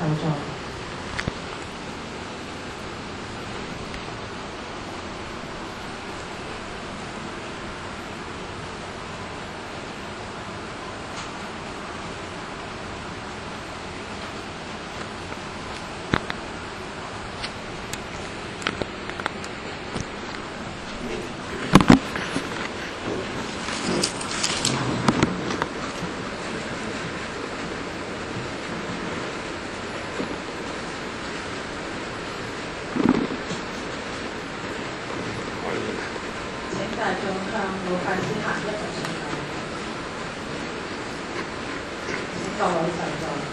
在。 大眾向老法師行一個順序，請各位就座。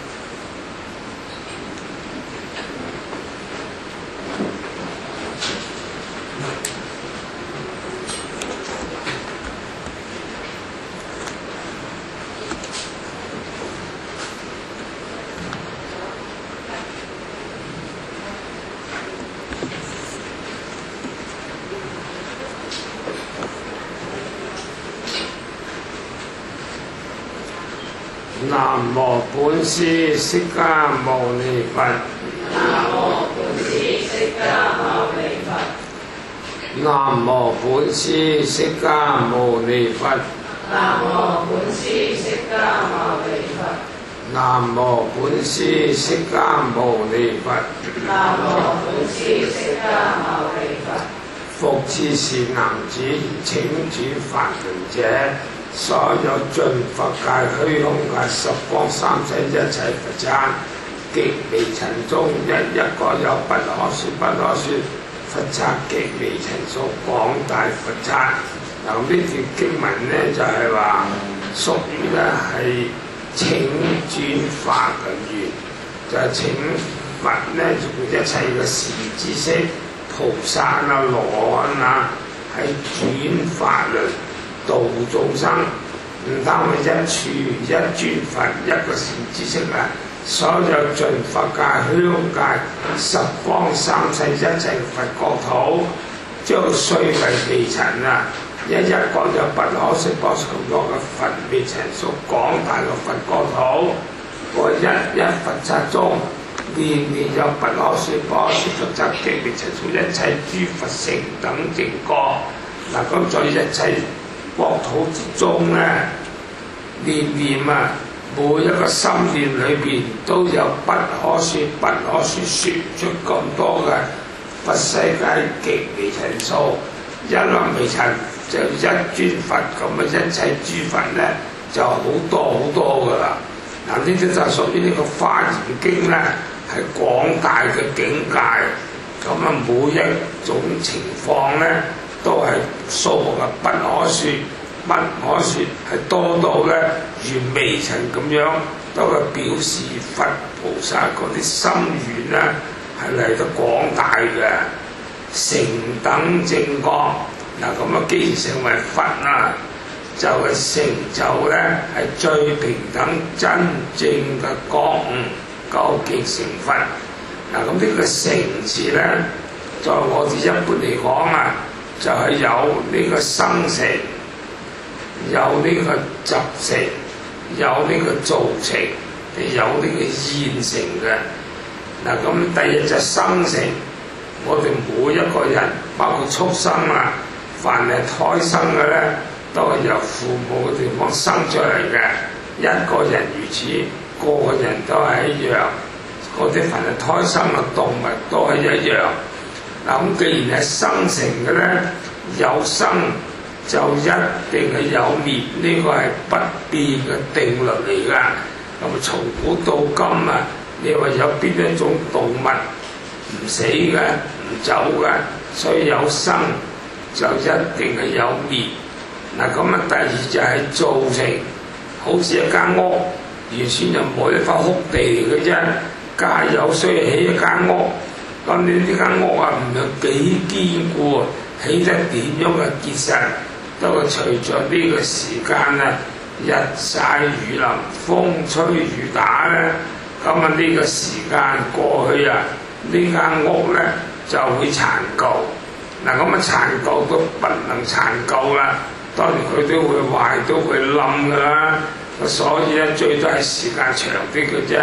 南無本師釋迦牟尼佛。 南無本師釋迦牟尼佛。 南無本師釋迦牟尼佛。 南無本師釋迦牟尼佛。 南無本師釋迦牟尼佛。 南無本師釋迦牟尼佛。 復次是男子請轉梵輪者，所有盡佛界虛空界十方三世一切佛剎，極微塵中一個有不可說不可說佛剎，極微塵數廣大佛剎。嗱，呢段經文呢，就係話屬於咧係請轉法輪緣，就係請佛呢用一切嘅善知識、菩薩啊、羅漢啊，係轉法輪度眾生。唔單係一處一尊佛一個善知識啊，所有盡佛界虛空界十方三世一切佛國土，將雖為微塵啊，一個有不可說不可說咁多嘅佛微塵數廣大嘅佛國土，個一佛剎中年年有不可說不可說佛剎極微塵數一切諸佛成等正覺。嗱，咁在一切國土之中咧，念念啊，每一個心念裏邊都有不可說不可說，說唔出咁多嘅佛世界極微塵數，一粒微塵就一尊佛咁啊，一切諸佛咧就好多好多噶啦。嗱，呢啲就屬於呢個《華嚴經》咧，係廣大嘅境界。咁啊，每一種情況咧，都係數目嘅不可說，不可說係多到咧如微塵咁樣，都係表示佛菩薩嗰啲心願咧係嚟得廣大嘅，成等正覺。嗱，咁啊，既然成為佛啦，就係成就咧係最平等真正嘅覺悟，究竟成佛。嗱，咁呢個成字咧，在我哋一般嚟講啊，就係有呢個生成，有呢個集成，有呢個造成，有呢個現成嘅。嗱，咁第一就生成，我哋每一個人，包括畜生啊，凡係胎生嘅咧，都係由父母嘅地方生出嚟嘅。一個人如此，個個人都係一樣。嗰啲凡係胎生嘅動物都係一樣。嗱，咁既然係生成嘅咧，有生就一定係有滅，呢個係不變嘅定律嚟㗎。咁從古到今啊，你話有邊一種動物唔死嘅、唔走嘅？所以有生就一定係有滅。嗱，咁啊，第二就係造成，好似一間屋，原先就冇一塊空地嚟嘅啫。家有需要起一間屋，咁你呢間屋啊唔係幾堅固，起得點樣嘅結實，都係隨着呢個時間啊，日曬雨淋、風吹雨打咧，咁啊呢個時間過去啊，呢間屋咧就會殘舊。嗱，咁啊殘舊都不能殘舊啦，當然佢都會壞，都會冧噶啦。所以咧最多係時間長啲嘅啫。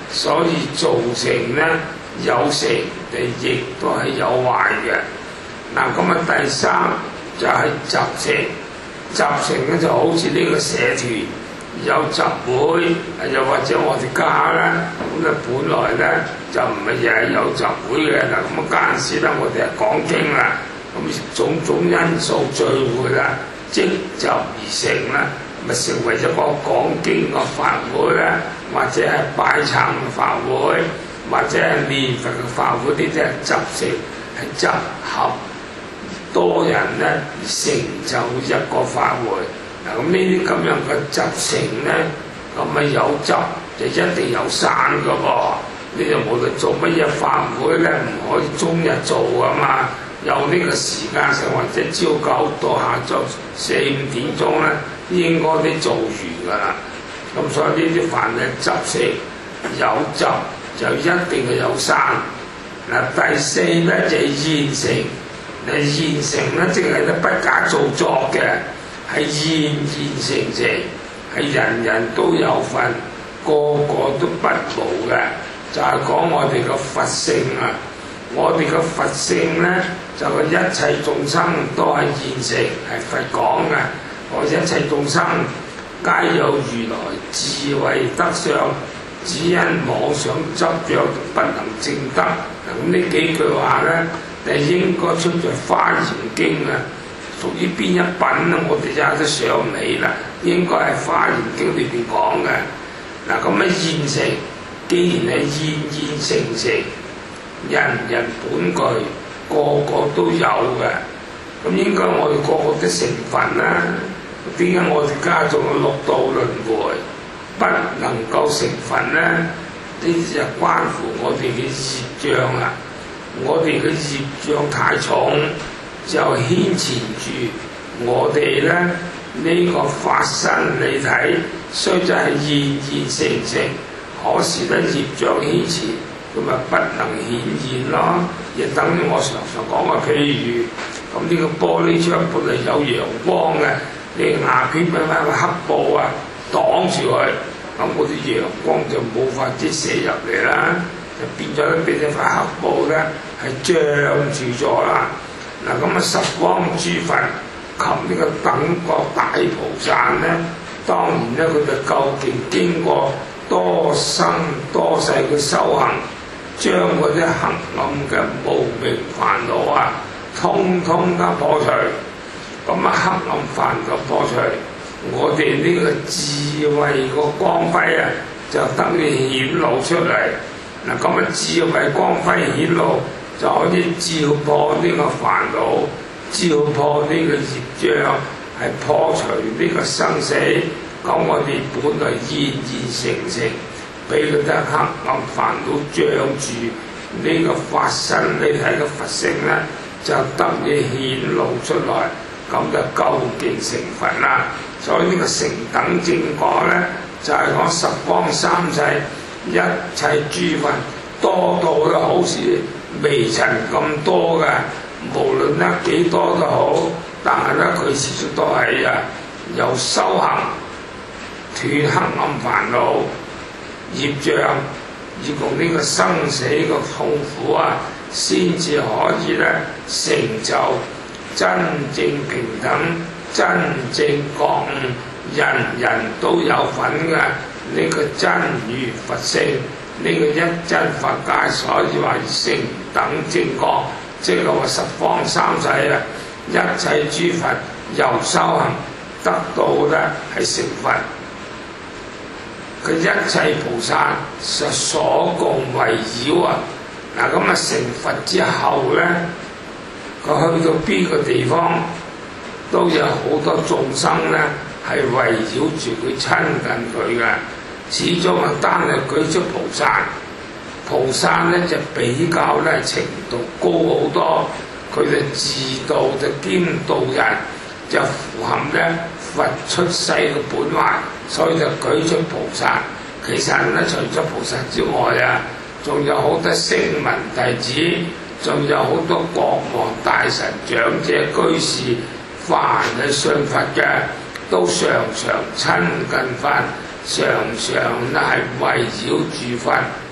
所以造成咧有成，亦都係有壞嘅。嗱，咁啊第三就係集成，集成咧就好似呢個社團有集會，又或者我哋家咧，咁咧本來咧就唔係日日有集會嘅。嗱，咁啊嗰陣時咧，我哋係講經啦，咁種種因素聚會啦，積集而成啦，咪成為一個講經嘅法會咧，或者係拜懺嘅法會，或者係念佛嘅法會，呢啲係集成，係集合多人咧成就一個法會。嗱，咁呢啲咁樣嘅集成咧，咁啊有集就一定有散噶噃。你就無論做乜嘢法會咧，唔可以終日做啊嘛。有呢個時間性，或者朝9到下晝4、5點鐘咧，應該都做完噶啦。咁所以呢啲凡係集成有集就一定係有散。嗱，第四咧就係現成。現成咧即係咧不假造作嘅，係現成成，係人人都有份，個個都不無嘅。就係講我哋個佛性啊！我哋個佛性咧，就係一切眾生都係現成，係佛講嘅。我一切眾生皆有如來智慧德相，只因妄想執著不能證得。咁呢幾句話咧，就應該出在《華嚴經》啊，屬於邊一品咧？我哋就都想唔起啦。應該係《華嚴經》裏邊講嘅。嗱，咁啊現成，既然係現成，人人本具，個個都有嘅，咁應該我哋個個都成佛啦。點解我哋家仲有六道輪迴，不能夠成佛咧？呢啲就關乎我哋嘅業障啦。我哋嘅業障太重，就牽纏住我哋咧呢個法身你睇，雖則係現成，可是咧業障牽纏，咁咪不能顯現咯。亦等於我常常講嘅，譬如咁呢個玻璃窗本嚟有陽光嘅，你牙片俾塊黑布啊擋住佢，咁嗰啲陽光就冇法子射入嚟啦，就變咗咧俾呢塊黑布咧係障住咗啦。嗱，咁啊十方諸佛及呢個等覺大菩薩咧，當然咧佢哋究竟經過多生多世嘅修行，將嗰啲黑暗嘅無明煩惱啊，通通都破除。咁啊黑暗煩惱破除，我哋呢個智慧個光輝啊，就等於顯露出嚟。嗱，咁啊智慧光輝顯露，就可以照破呢個煩惱，照破呢個業障，係破除呢個生死。咁我哋本來現成，俾佢啲黑暗煩惱障住呢個法身，你睇個佛性咧，就得以顯露出來，咁就究竟成佛啦。所以呢個成等正果咧，就係講十方三世一切諸佛多到都好似微塵咁多嘅，無論得幾多都好，但係咧佢始終都係由修行斷黑暗煩惱業障，以共呢個生死嘅痛苦啊，先至可以咧成就真正平等、真正覺悟，人人都有份嘅呢個真如佛性，呢個一真佛界，所以話成等正覺，即係話十方三世啊，一切諸佛由修行得到咧係成佛。佢一切菩薩實所共圍繞啊！嗱，咁啊成佛之後咧，佢去到邊個地方都有好多眾生咧係圍繞住佢親近佢嘅。始終啊單係舉出菩薩咧就比較咧程度高好多，佢哋自度就兼度人，就符合咧佛出世嘅本懷，所以就舉出菩薩。其實咧，除咗菩薩之外啊，仲有好多聲聞弟子，仲有好多國王、大臣、長者、居士，凡係信佛嘅，都常常親近佛，常常咧係圍繞住佛。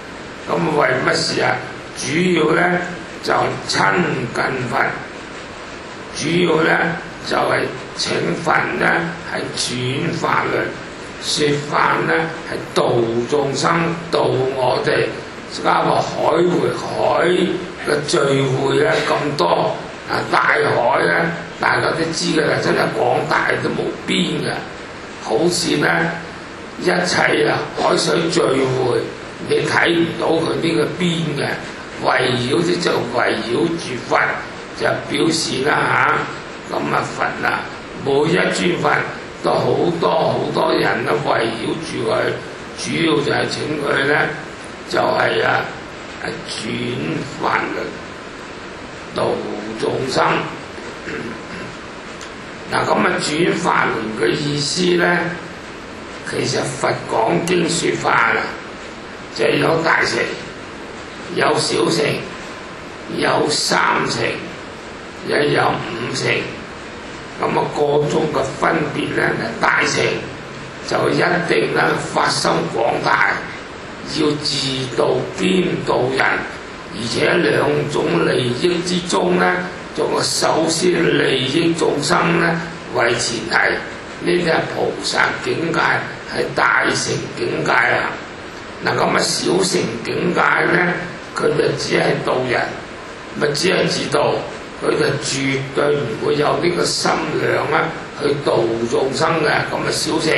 咁為乜事啊？主要咧就親近佛，主要咧就係請佛咧係轉法輪，説法咧係度眾生，度我哋。加個海會海嘅聚會咧咁多啊，大海咧大家都知嘅啦，真係廣大都無邊嘅。好似咧一切啊海水聚會，你睇唔到佢呢個邊嘅，圍繞啲就圍繞住佛，就表示啦嚇。咁啊佛啊，每一尊佛都好多人啊圍繞住佢，主要就係請佢咧。就係轉法輪度眾生。嗱咁轉法輪嘅意思咧，其實佛講經説法啊，就係有大乘、有小乘、有三乘，又有五乘。咁個中嘅分別咧，大乘就一定咧發心廣大。要自度兼度人，而且兩種利益之中咧，仲有首先利益眾生咧為前提。呢啲係菩薩境界，係大乘境界啊！嗱咁小乘境界咧，佢就只係度人，咪只係自度，佢就絕對唔會有呢個心量啊去度眾生嘅。咁小乘。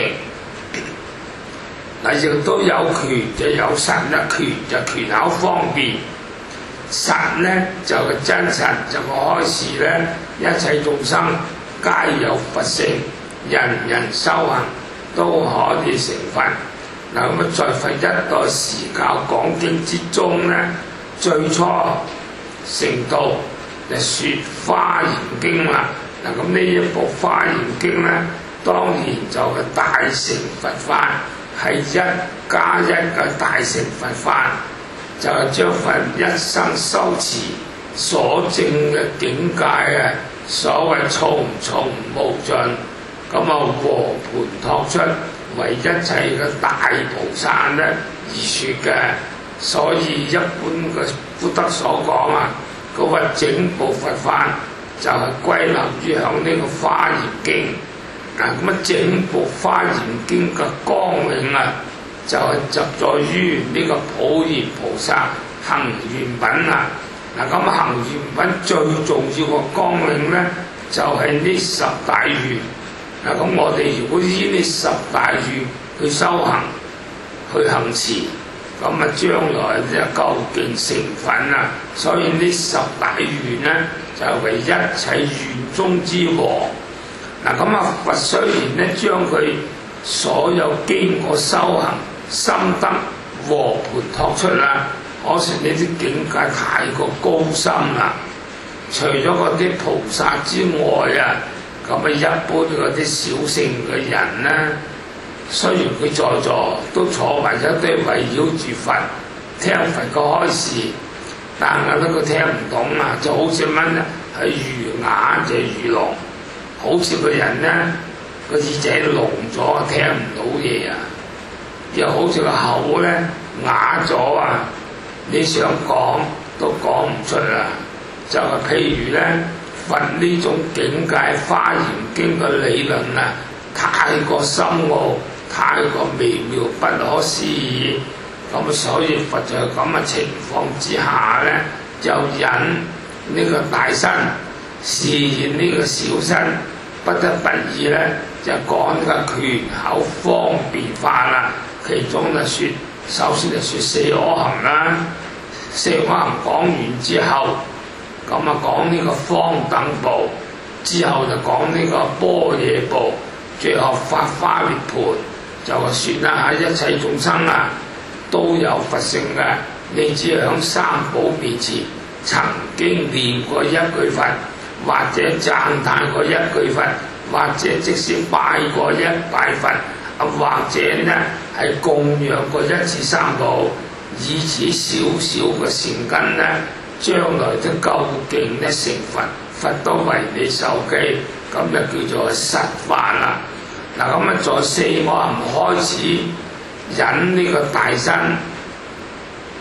嗱，亦都有權就有實啦，權就權巧方便，實咧就係真實，就開示咧一切眾生皆有佛性，人人修行都可以成佛。嗱咁在佛一代時教講經之中咧，最初成道就説《華嚴經》啦。嗱咁呢一部《華嚴經》咧，當然就係大乘佛法。係1+1嘅大乘佛法，就係將佛一生修持所證嘅境界啊，所謂重重無盡，咁和盤托出為一切嘅大菩薩咧而説嘅。所以一般嘅福德所講啊，佢話整部佛法就係歸納於響呢個《華嚴經》。嗱咁整部《華嚴經》嘅綱領啊，就係集在於呢個普賢菩薩行願品啊。嗱咁行願品最重要嘅綱領咧，就係呢10大願。嗱咁我哋如果依呢10大願去修行、去行持，咁將來就究竟成佛啊！所以呢10大願咧，就為一切願中之王。嗱咁佛雖然咧將佢所有經過修行心得和盤托出啦，可惜呢啲境界太過高深啦。除咗嗰啲菩薩之外啊，咁一般嗰啲小乘嘅人咧，雖然佢在座都坐埋一堆圍繞住佛聽佛嘅開示，但係咧佢聽唔懂啊，就好似乜咧係魚啞就魚聾。好似個人咧個耳仔聾咗，聽唔到嘢啊！又好似個口咧啞咗啊！你想講都講唔出啦。就係譬如咧，佛呢種境界《華嚴經》嘅理論啊，太過深奧，太過微妙不可思議。咁所以佛就係咁嘅情況之下咧，就引呢個大身示現呢個小身，不得不已咧就講呢個權巧方便法啦。其中就説，首先就説四可行啦。四可行講完之後，咁講呢個方等部，之後就講呢個般若部，最後法華涅槃，就話説啦嚇，一切眾生啊都有佛性嘅，你只係響三寶面前曾經念過一句佛，或者讚歎過一句佛，或者即使拜過一拜佛，或者呢係供養過一次三寶，以此少少嘅善根呢，將來都究竟呢成佛，佛都為你受記，咁就叫做實法啦。嗱咁在四可行開始引呢個大身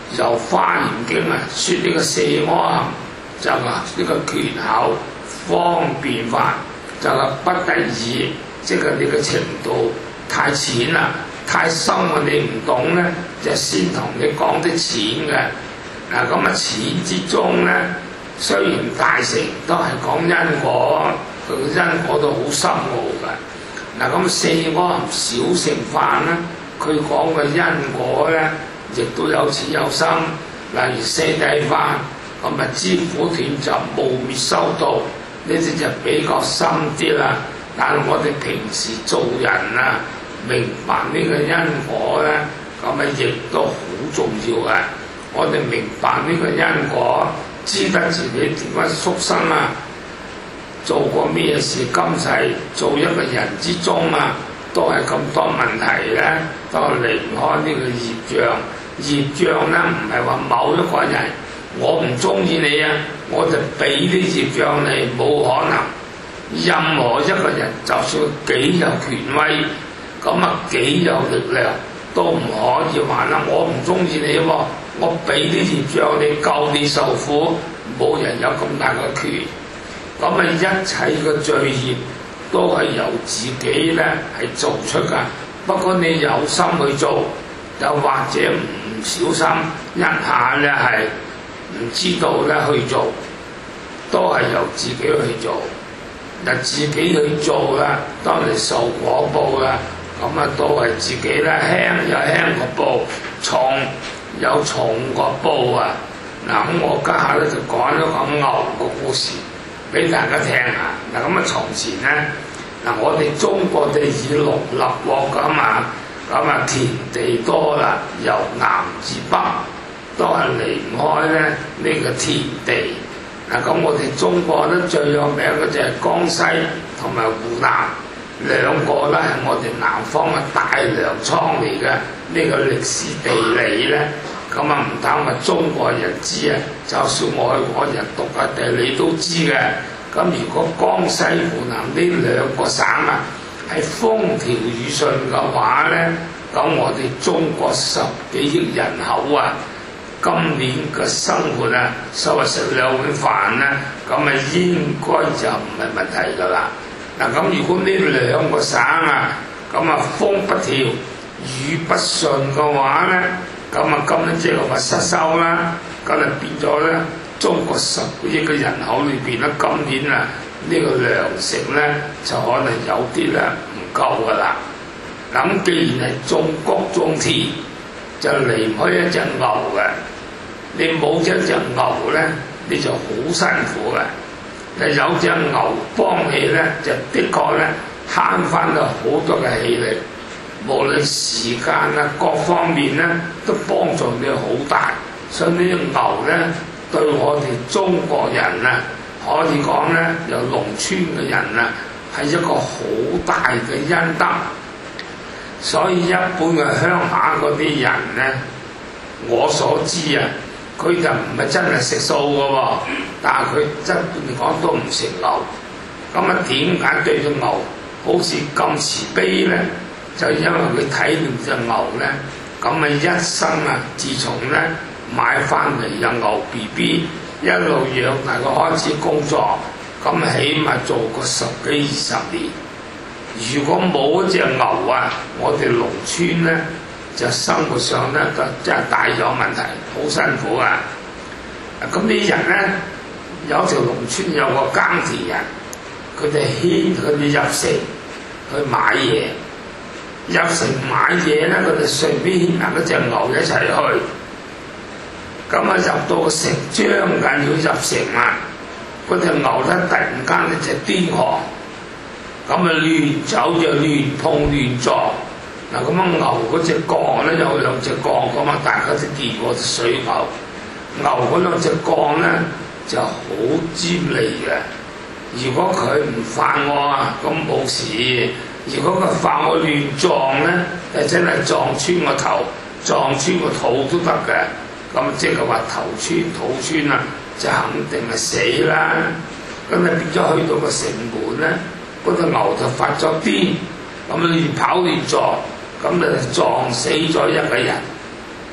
由《華嚴經》啊，説呢個四阿含就話呢個權巧方便法，就係不得已，即係你嘅程度太淺啦，太深啊，你唔懂咧，就先同你講啲淺嘅。嗱咁啊，淺之中咧，雖然大乘都係講因果，佢嘅因果都好深奧嘅。嗱咁四阿含小乘法咧，佢講嘅因果咧，亦都有淺有深。例如四諦法，咁啊知苦斷集無滅修道，呢啲就比較深啲啦。但係我哋平時做人啊，明白呢個因果咧，咁啊亦都好重要嘅。我哋明白呢個因果，知得自己點解畜生啊，做過咩事，今世做一個人之中啊，都係咁多問題咧，都離唔開呢個業障。業障咧唔係話某一個人，我唔中意你啊，我就俾啲業障你，冇可能。任何一個人，就算幾有權威，咁啊幾有力量，都唔可以話啦，我唔中意你喎，我俾啲業障你，夠你受苦，冇人有咁大嘅權。咁啊，一切嘅罪業都係由自己咧係做出㗎。不過你有心去做，又或者唔小心一下咧係唔知道咧去做，都係由自己去做。嗱，自己去做啦，當你受果報啦，咁啊都係自己咧，輕有輕個報，重有重個報啊！嗱，咁我家下咧就講咗個牛個故事俾大家聽下。嗱，咁啊從前咧，嗱我哋中國哋以農立國㗎嘛，咁啊田地多啦，由南至北都係離唔開咧呢個田地。嗱，咁我哋中國咧最有名嘅就係江西同埋湖南兩個咧，係我哋南方嘅大糧倉嚟嘅。呢個歷史地理咧，咁啊唔單話中國人知啊，就算外國人讀嘅地理都知嘅。咁如果江西、湖南呢兩個省啊係風調雨順嘅話咧，咁我哋中國10幾億人口啊，今年嘅生活啊，所謂食2碗飯咧，咁啊應該就唔係問題噶啦。嗱，咁如果呢兩個省啊，咁啊風不調雨不順嘅話咧，咁啊今年即係話失收啦，咁啊變咗咧，中國10億嘅人口裏邊咧，今年啊呢個糧食咧就可能有啲咧唔夠噶啦。咁既然係種谷種田，就離唔開一隻牛嘅，你冇一隻牛咧，你就好辛苦嘅。但有隻牛幫你咧，就的確咧慳翻到好多嘅氣力，無論時間啊各方面咧都幫助你好大。所以呢隻牛咧對我哋中國人啊，可以講咧由農村嘅人啊，係一個好大嘅恩德。所以一般嘅鄉下嗰啲人咧，我所知啊，佢就唔係真係食素嘅喎，但係佢真嚟講都唔食牛。咁啊點解對隻牛好似咁慈悲咧？就因為佢睇住隻牛咧，咁啊一生啊，自從咧買翻嚟有牛 BB， 一路養大佢開始工作，咁起碼做過10幾20年。如果冇一隻牛啊，我哋農村咧就生活上咧就真係大有問題，好辛苦啊！咁啲人咧有條農村有個耕田人，佢哋牽佢哋入城去買嘢，入城買嘢咧，佢哋順便牽埋嗰隻牛一齊去。咁啊入到個城將緊要入城啊，嗰隻牛咧突然間咧就癲狂。咁啊亂走就亂碰亂撞。嗱，咁啊牛嗰隻槓咧有2隻槓咁啊，大家都見過隻水牛。牛嗰2隻槓咧就好尖利嘅。如果佢唔犯我啊，咁冇事；如果佢犯我亂撞咧，就真係撞穿個頭、撞穿個肚都得嘅。咁即係話頭穿肚穿啊，就肯定係死啦。咁啊變咗去到個城門咧，嗰隻牛就發咗癲，咁亂跑亂撞，咁就撞死咗一個人。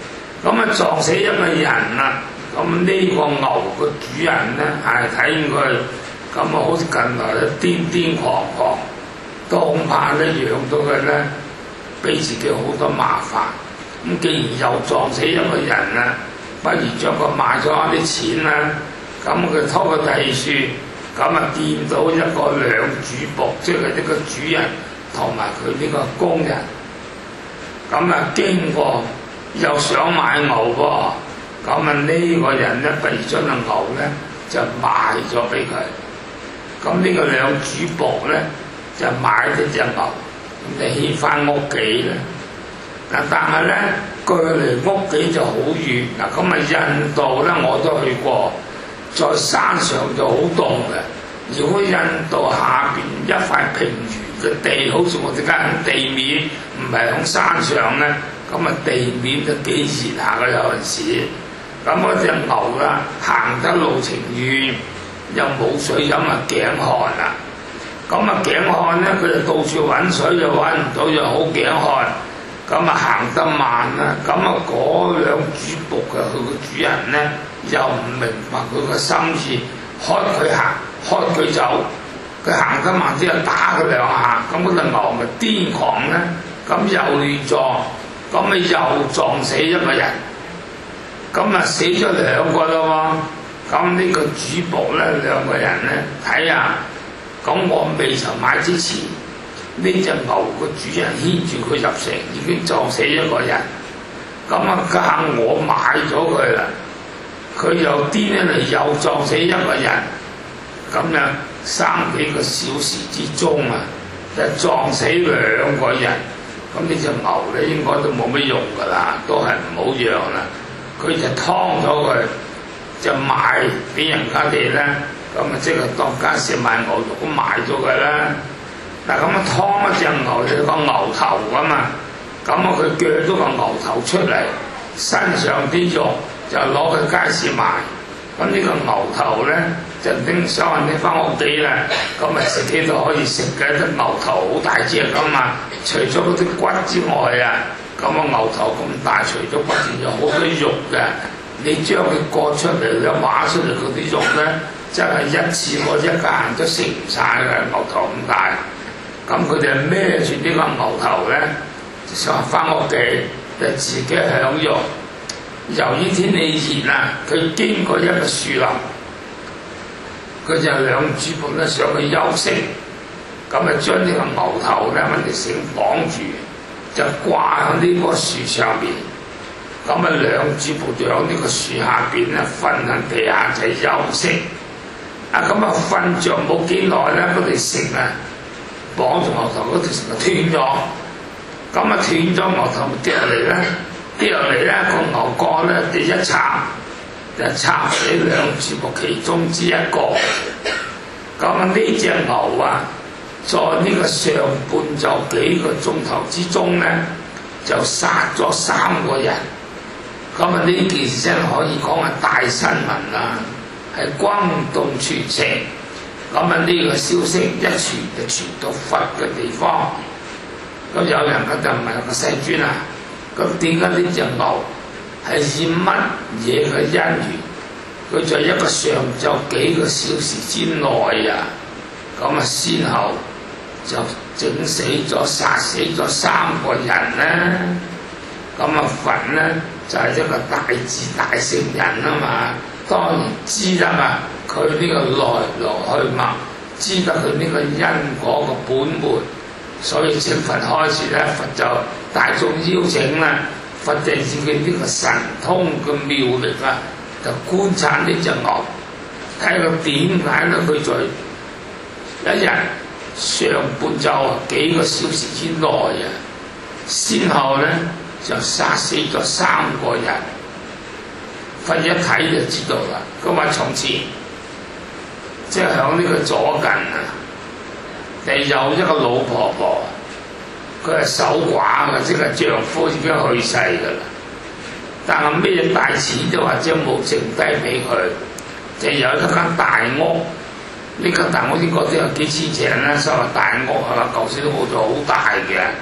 咁啊撞死一個人啦，咁呢個牛嘅主人咧係睇見佢咁啊，好似近來咧癲癲狂狂，都恐怕咧養到佢咧，俾自己好多麻煩。咁既然又撞死一個人啦，不如將佢賣咗啲錢啦。咁佢拖個地樹，咁啊見到一個兩主僕，即係一個主人同埋佢呢個工人。咁啊經過又想買牛喎，咁啊呢個人咧不如將個牛咧就賣咗俾佢。咁呢個兩主僕咧就買咗隻牛，咁就牽翻屋企咧。嗱，但係咧距離屋企就好遠。嗱，咁啊印度咧我都去過，在山上就好凍嘅。如果印度下邊一塊平原嘅地，好似我哋間地面唔係喺山上咧，咁啊地面都幾熱下嘅有陣時。咁嗰隻牛啦，行得路程遠，又冇水飲啊，頸渴啦。咁啊頸渴咧，佢就到處揾水又揾唔到，又好頸渴。咁啊行得慢啦。咁啊嗰兩主僕嘅佢個主人咧，又唔明白佢個心意，開佢行，開佢走。佢行得慢之後打佢兩下，咁嗰隻牛咪癲狂咧，咁又亂撞，咁咪又撞死一個人。咁啊死咗兩個啦喎，咁呢個主僕咧兩個人咧睇下，咁我未曾買之前，呢隻牛個主人牽住佢入城，已經撞死一個人。咁啊家下我買咗佢啦，佢又癲起嚟又撞死一個人。咁樣3幾個小時之中啊，就撞死2個人。咁呢隻牛咧應該都冇乜用噶啦，都係唔好養啦。佢就劏咗佢，就賣俾人家哋咧，咁啊即係當街市賣牛肉咁賣咗佢啦。嗱咁啊劏一隻牛就個牛頭噶嘛，咁啊佢鋸咗個牛頭出嚟，身上啲肉就攞去街市賣。咁呢個牛頭咧就拎想拎翻屋企啦，咁啊自己都可以食嘅。啲牛頭好大隻噶嘛，除咗嗰啲骨之外啊。咁啊牛頭咁大，除咗骨仲有好多肉嘅，你將佢割出嚟，你挖出嚟嗰啲肉咧，真係一次過一家人都食唔晒嘅。牛頭咁大，咁佢哋孭住呢個牛頭咧，就想翻屋企就自己享用。由於天氣熱啊，佢經過一個樹林，佢就兩主僕咧上去休息，咁啊將呢個牛頭咧揾條繩綁住。就掛喺呢棵樹上邊，咁啊兩主僕就喺呢個樹下邊咧瞓喺地下就休息。啊咁啊瞓着冇幾耐咧，嗰條繩啊綁住牛頭嗰條繩就斷咗，咁啊斷咗牛頭跌落嚟咧，跌落嚟咧個牛角咧就一插，就插死兩主僕其中之一個。咁啊呢隻牛啊〜在呢個上半晝幾個鐘頭之中咧，就殺咗3個人。咁啊呢件事可以講係大新聞啦，係轟動全城。咁啊呢個消息一傳就傳到佛嘅地方。咁有人就問個世尊啊，咁點解呢隻牛係以乜嘢嘅因緣？佢在一個上晝幾個小時之內啊，咁啊先後就整死咗、殺死咗3個人咧。咁啊佛咧就係、是、一個大智大聖人啊嘛，當然知得啊佢呢個來去脈，知得佢呢個因果嘅本門，所以請佛開始咧，佛就大眾邀請啦，佛就自己呢個神通嘅妙力啊，就觀察呢隻牛，睇佢點解咧佢在一日上半晝幾個小時之內啊，先後咧就殺死咗3個人。佛一睇就知道啦。佢話從前即係響呢個左近啊，就有一個老婆婆，佢係守寡嘅，即係丈夫已經去世噶啦。但係咩大錢都或者冇剩低俾佢，就有一間大屋。呢間大屋應該都有幾千尺啦，所謂大屋係嘛，舊時都冇咗好大嘅。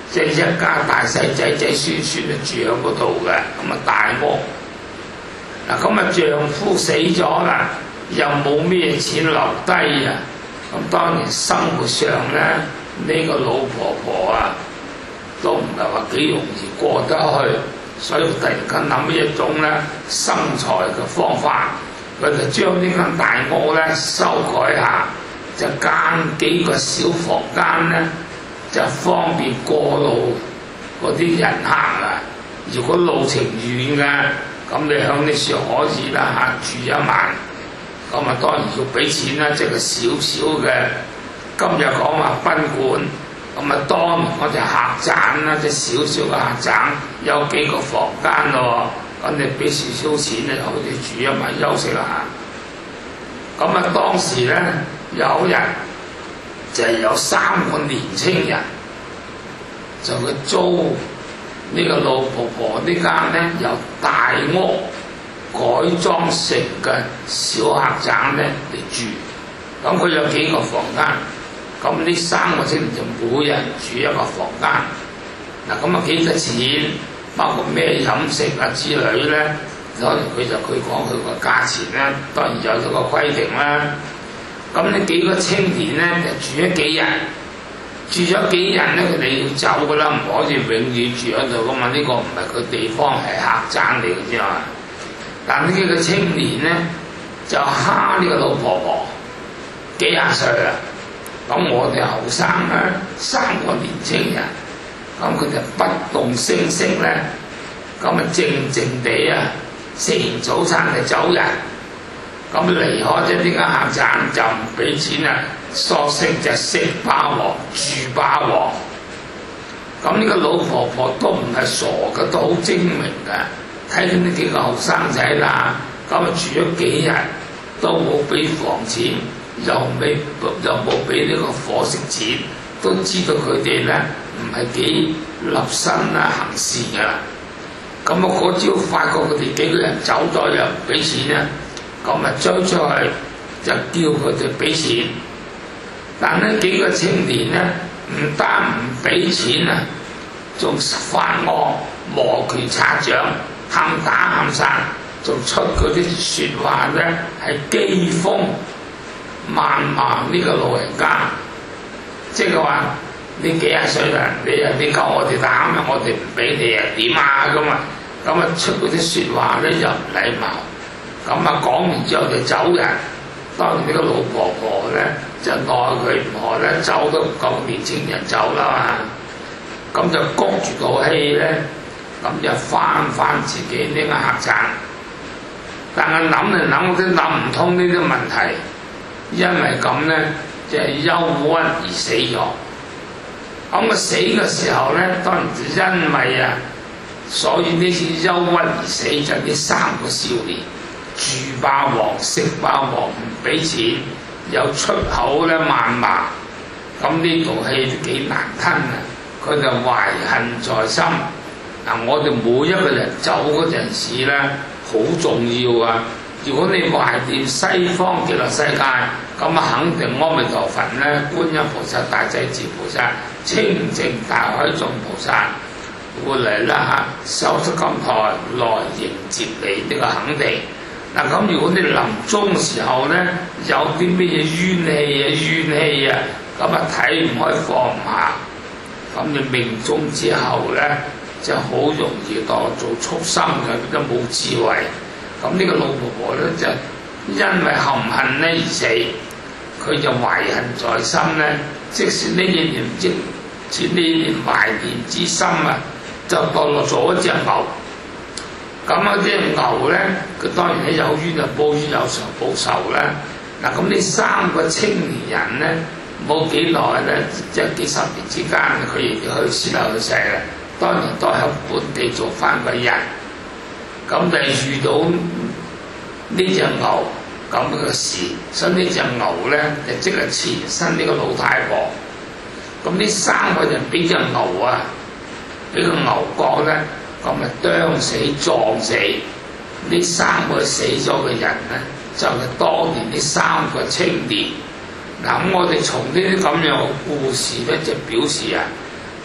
即係一家大細仔仔孫孫都住喺嗰度嘅，咁啊大屋。嗱咁啊丈夫死咗啦，又冇咩錢留低啊，咁當然生活上咧呢個老婆婆啊都唔係話幾容易過得去，所以突然間諗一種咧生財嘅方法，佢就將呢間大屋咧修改下，就間幾個小房間咧，就方便過路嗰啲人客啊。如果路程遠嘅，咁你響呢處可以啦嚇住一晚，咁啊當然要俾錢啦，即係少少嘅。今日講話賓館，咁啊當然我就客棧啦，即係少少嘅客棧，有幾個房間咯，咁你俾少少錢咧，可以住一晚休息下。咁啊當時咧有人就係有3個年青人，就去租呢個老婆婆呢間咧由大屋改裝成嘅小客棧咧嚟住。咁佢有幾個房間，咁呢3個青年就每人住一個房間。嗱咁啊幾多錢，包括咩飲食啊之類咧，當然佢講佢個價錢咧，當然有咗個規定啦。咁呢幾個青年咧就住咗幾日，住咗幾日咧佢哋要走噶啦，唔可以永遠住喺度噶嘛，呢個唔係佢地方，係客棧嚟嘅啫嘛。但呢幾個青年咧就蝦呢個老婆婆，幾廿歲啦，咁我哋後生啊3個年青人，咁佢就不動聲色咧，咁啊靜靜地啊食完早餐就走人。咁離開咗呢間客棧就唔俾錢啦，索性就食霸王住霸王。咁呢個老婆婆都唔係傻嘅，都好精明嘅，睇到呢幾個後生仔啦，咁啊住咗幾日都冇俾房錢，又冇俾呢個伙食錢，都知道佢哋咧唔係幾立身啊行事㗎啦。咁啊嗰朝發覺佢哋幾個人走咗又唔俾錢啊！咁啊追出去就叫佢哋俾錢，但呢幾個青年咧唔單唔俾錢啊，仲發惡摩拳擦掌，喊打喊殺，仲出嗰啲説話咧係譏諷謾罵呢個老人家，即係話你幾廿歲啦，你夠我哋打咩？我哋唔俾你啊點啊咁啊，咁啊出嗰啲説話咧又唔禮貌。咁啊講完之後就走人，當然呢個老婆婆咧就奈佢唔何咧，走都唔夠年青人走啦嘛，咁就谷住套氣咧，咁就翻自己呢個客棧。但係諗嚟諗都諗唔通呢啲問題，因為咁咧就係憂鬱而死咗。咁啊死嘅時候咧，當然就因為啊，所以呢次憂鬱而死就呢3個少年。住霸王食霸王唔俾錢，有出口咧謾罵，咁呢套戲都幾難吞啊！佢就懷恨在心。嗱，我哋每一個人走嗰陣時咧，好重要啊！如果你懷念西方極樂世界，咁啊肯定阿彌陀佛咧、觀音菩薩、大勢至菩薩、清淨大海眾菩薩會嚟啦嚇，手執金台來迎接你，呢個肯定。嗱咁如果你臨終嘅時候咧，有啲咩嘢怨氣啊，咁啊睇唔開放唔下，咁你命終之後咧，就好容易當做畜生嘅，都冇智慧。咁呢個老婆婆咧就因為含恨咧而死，佢就懷恨在心咧，即使呢一念懷念之心啊，就墮落咗一隻牛。咁啊隻牛咧，佢當然係有冤就報冤，有仇報仇啦。嗱咁呢3個青年人咧，冇幾耐咧，即係幾十年之間，佢亦去先去世啦。當然都喺本地做翻個人，咁就遇到呢隻牛咁嘅事，所以呢隻牛咧就即係前身呢個老太婆。咁呢3個人俾隻牛啊，俾個牛角咧。咁咪啄死撞死，呢3個死咗嘅人咧，就係當年呢3個青年。嗱咁我哋從呢啲咁樣嘅故事咧，就表示啊，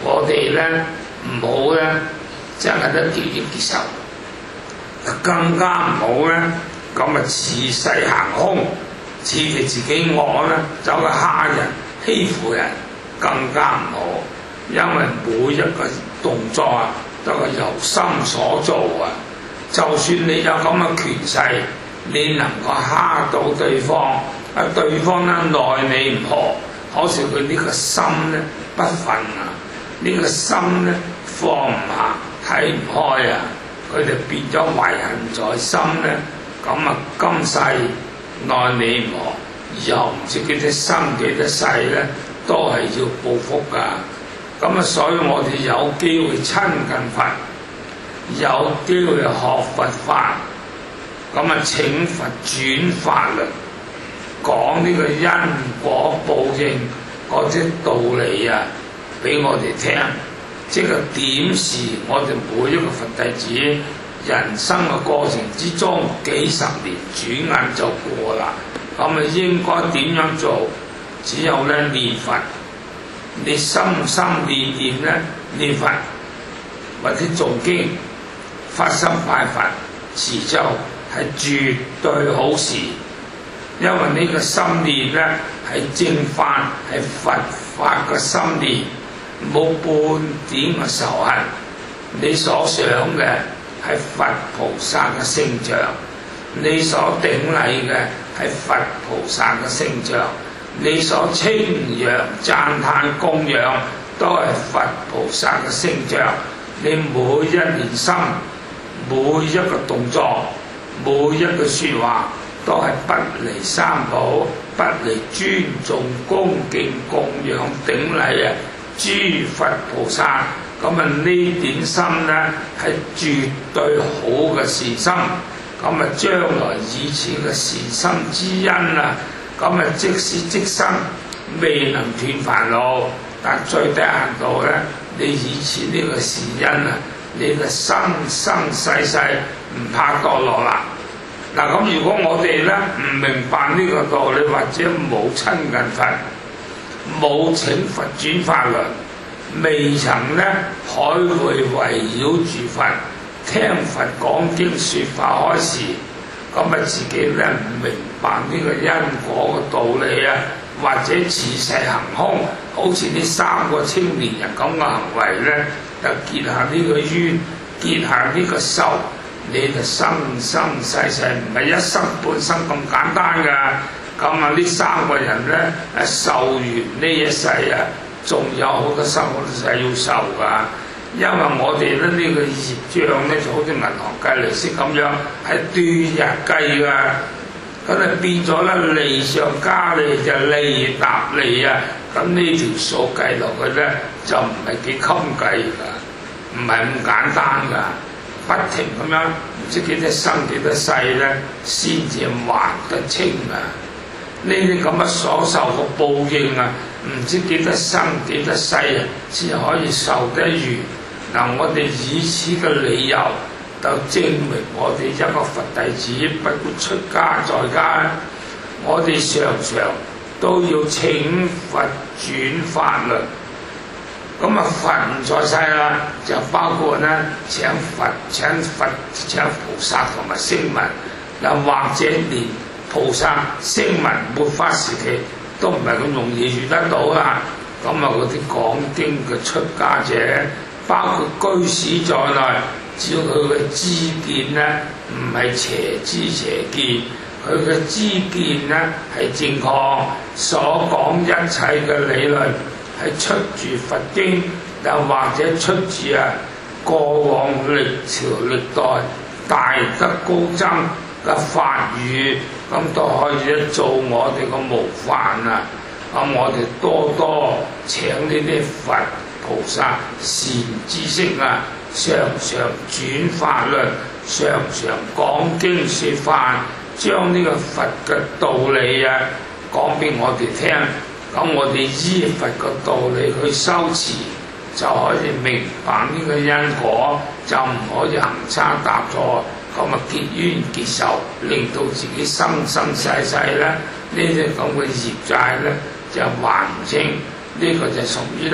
我哋咧唔好咧，真係得結業結仇，更加唔好咧，咁啊恃勢行兇，恃住自己惡咧，走去蝦人、欺負人，更加唔好。因為每一個動作啊，都係由心所做啊。就算你有咁嘅權勢，你能夠蝦到對方，對方咧奈你唔何，可是佢呢個心咧不忿啊，呢個心咧放唔下，睇唔開啊，佢就變咗懷恨在心咧，咁啊今世奈你唔何，以後唔知幾多生幾多世咧，都係要報復㗎。咁啊，所以我哋有機會親近佛，有機會學佛法，咁啊請佛轉法輪，講呢個因果報應嗰啲道理啊，俾我哋聽，即係點示我哋每一個佛弟子人生嘅過程之中，幾十年轉眼就過啦。咁啊應該點樣做？只有咧念佛。你心心念念咧念佛，或者誦經，發心拜佛持咒，係絕對好事。因為呢個心念咧係正法，係佛法嘅心念，冇半點嘅仇恨。你所想嘅係佛菩薩嘅聖像，你所頂禮嘅係佛菩薩嘅聖像。你所稱揚、讚歎、供養都係佛菩薩嘅聖像。你每一念心、每一個動作、每一句説話，都係不離三寶，不離尊重、恭敬、供養、頂禮啊！諸佛菩薩，咁啊呢點心咧係絕對好嘅善心。咁啊將來以前嘅善心之恩啊！咁啊，即使即生未能斷煩惱，但最低限度咧，你以前呢個善因啊，你嘅生生世世唔怕墮落啦。嗱，咁如果我哋咧唔明白呢個道理，或者冇親近佛，冇請佛轉法輪，未曾咧海會圍繞住佛，聽佛講經説法開示。咁啊，自己咧唔明白呢個因果嘅道理啊，或者恃勢行兇，好似呢三個青年人咁嘅行為咧，就結下呢個冤，結下呢個仇，你就生生世世唔係一生半生咁簡單㗎。咁啊，呢三個人咧受完呢一世啊，仲有好多生好多世要受㗎。因為我哋咧呢個業障咧就好似銀行計利息咁樣，係斷日計㗎，咁啊變咗咧利上加利就利搭利啊，咁呢條數計落去咧就唔係幾襟計㗎，唔係咁簡單㗎，不停咁樣唔知幾多生幾多世咧先至還得清啊！呢啲咁嘅所受嘅報應啊，唔知幾多生幾多世啊先可以受得完。嗱，我哋以此嘅理由，就證明我哋一個佛弟子，不管出家在家，我哋常常都要請佛轉法輪。咁啊，佛唔在世啦，就包括咧請佛、請菩薩同埋聲聞。嗱，或者連菩薩、聲聞末法時期都唔係咁容易遇得到啦。咁啊，嗰啲講經嘅出家者，包括居士在內，只要佢嘅知見咧唔係邪知邪見，佢嘅知見咧係正確，所講一切嘅理論係出自佛經，又或者出自過往歷朝歷代大德高僧嘅法語，咁都可以做我哋嘅模範啊！咁我哋多多請呢啲佛菩薩善知識啊，常常轉法輪，常常講經説法，將呢個佛嘅道理啊講俾我哋聽。咁我哋依佛嘅道理去修持，就可以明白呢個因果，就唔可以行差踏錯，咁啊結冤結仇，令到自己生生世世咧呢啲咁嘅業債咧就還唔清。呢個就屬於咧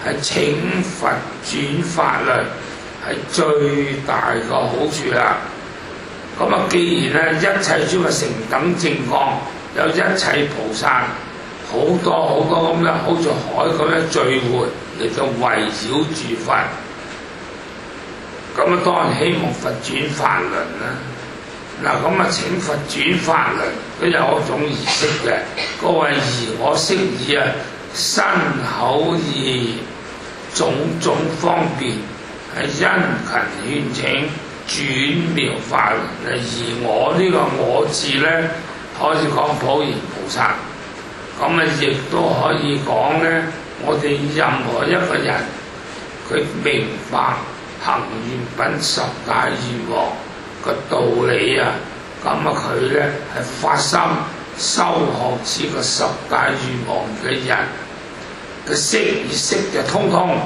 係請佛轉法輪係最大嘅好處啦。咁啊，既然咧一切諸佛成等正覺，有一切菩薩好多好多咁咧，好似海咁樣聚會嚟到圍繞住佛，咁啊當然希望佛轉法輪啦。嗱咁啊請佛轉法輪都有一種儀式嘅，各位而我悉以啊身口意種種方便係殷勤勸請轉妙法輪，而我呢個我字咧可以講普賢菩薩，咁啊亦都可以講咧，我哋任何一個人佢明白行願品十大願王個道理啊，咁啊佢咧係發心修學此個十大願王嘅人，佢識就通通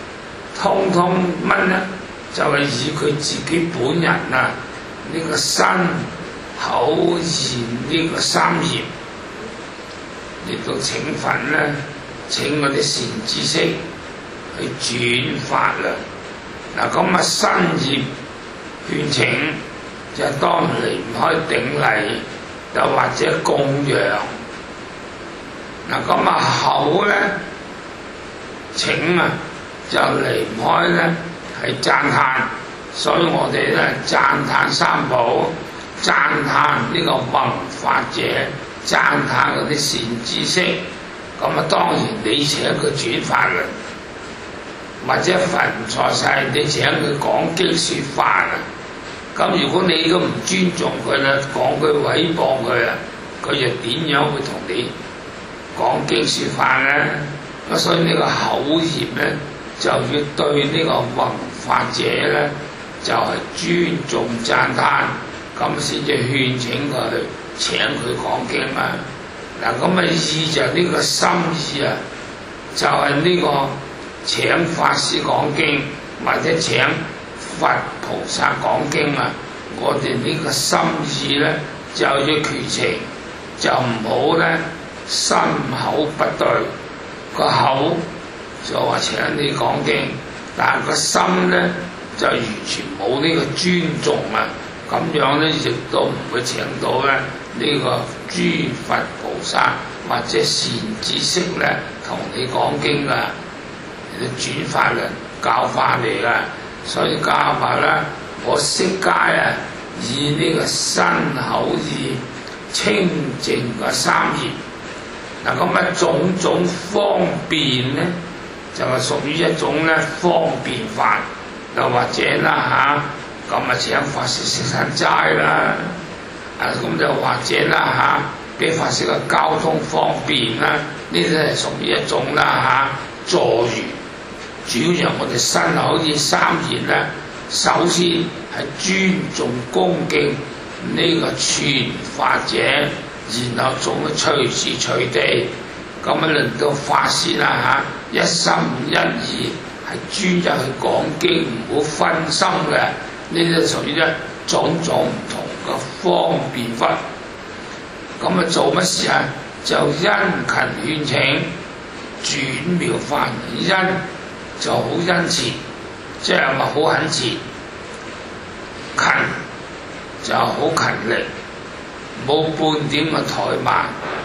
乜咧？就係以佢自己本人啊呢個身口意呢個三業嚟到請佛咧，請嗰啲善知識去轉法輪。嗱咁啊身業勸請就當然離唔開頂禮，又或者供養。嗱咁啊口咧請啊就離唔開咧係讚歎，所以我哋咧讚歎三寶，讚歎呢個弘法者，讚歎嗰啲善知識。咁啊當然你請佢轉法輪，或者佛唔在世，你請佢講經說法啊。咁如果你都唔尊重佢啦，講佢毀謗佢啊，佢就點樣會同你講經說法咧？咁所以呢個口業咧就要對呢個弘法者咧就係尊重讚歎，咁先至勸請佢請佢講經啊。嗱咁啊意就呢個心意啊，就係呢個請法師講經或者請佛菩薩講經啊，我哋呢個心意咧就要決情，就唔好咧心口不對，個口就話請你講經，但係個心咧就完全冇呢個尊重啊，咁樣咧亦都唔會請到咧呢個諸佛菩薩或者善知識咧同你講經噶，你轉法輪教化你噶。所以教法咧，我悉皆啊以呢個身口意清淨嘅三業。嗱咁啊種種方便咧，就係屬於一種咧方便法，又或者啦嚇，咁啊請法師食餐齋啦，咁就或者啦嚇，俾法師嘅交通方便啦，呢啲係屬於一種啦嚇助緣。主要由我哋身口意三業咧，首先係尊重恭敬呢個傳法者，然後仲係隨時隨地咁樣令到法師啦嚇，一心一意係專一去講經，唔好分心嘅，呢啲屬於一種種唔同嘅方便法。咁啊做乜事啊？就殷勤勸請轉妙法輪，殷就好殷切，即係話好懇切；勤就好勤力，冇半點嘅怠慢。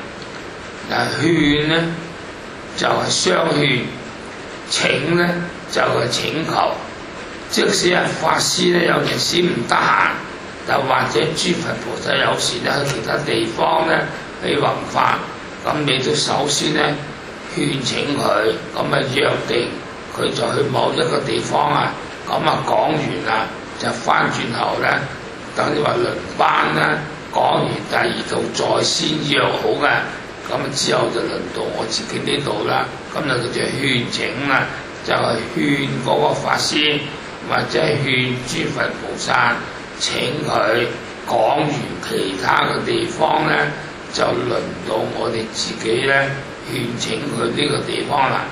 勸咧就係相勸，請咧就係請求。即使係法師咧有陣時唔得閒，又或者諸佛菩薩有時咧去其他地方咧去弘法，咁你都首先咧勸請佢，咁啊約定佢就去某一個地方啊，咁啊講完啦，就翻轉頭咧，等於話輪班啦，講完第二度再先約好嘅，咁之後就輪到我自己呢度啦，咁就勸請啦，就係勸嗰個法師或者係勸諸佛菩薩請佢講完其他嘅地方咧，就輪到我哋自己咧勸請佢呢個地方啦。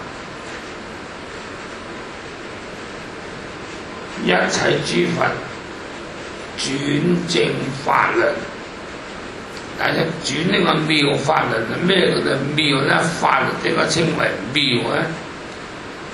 一切諸佛轉正法輪，但係轉呢個妙法輪係咩叫做妙咧？法輪點解稱為妙咧？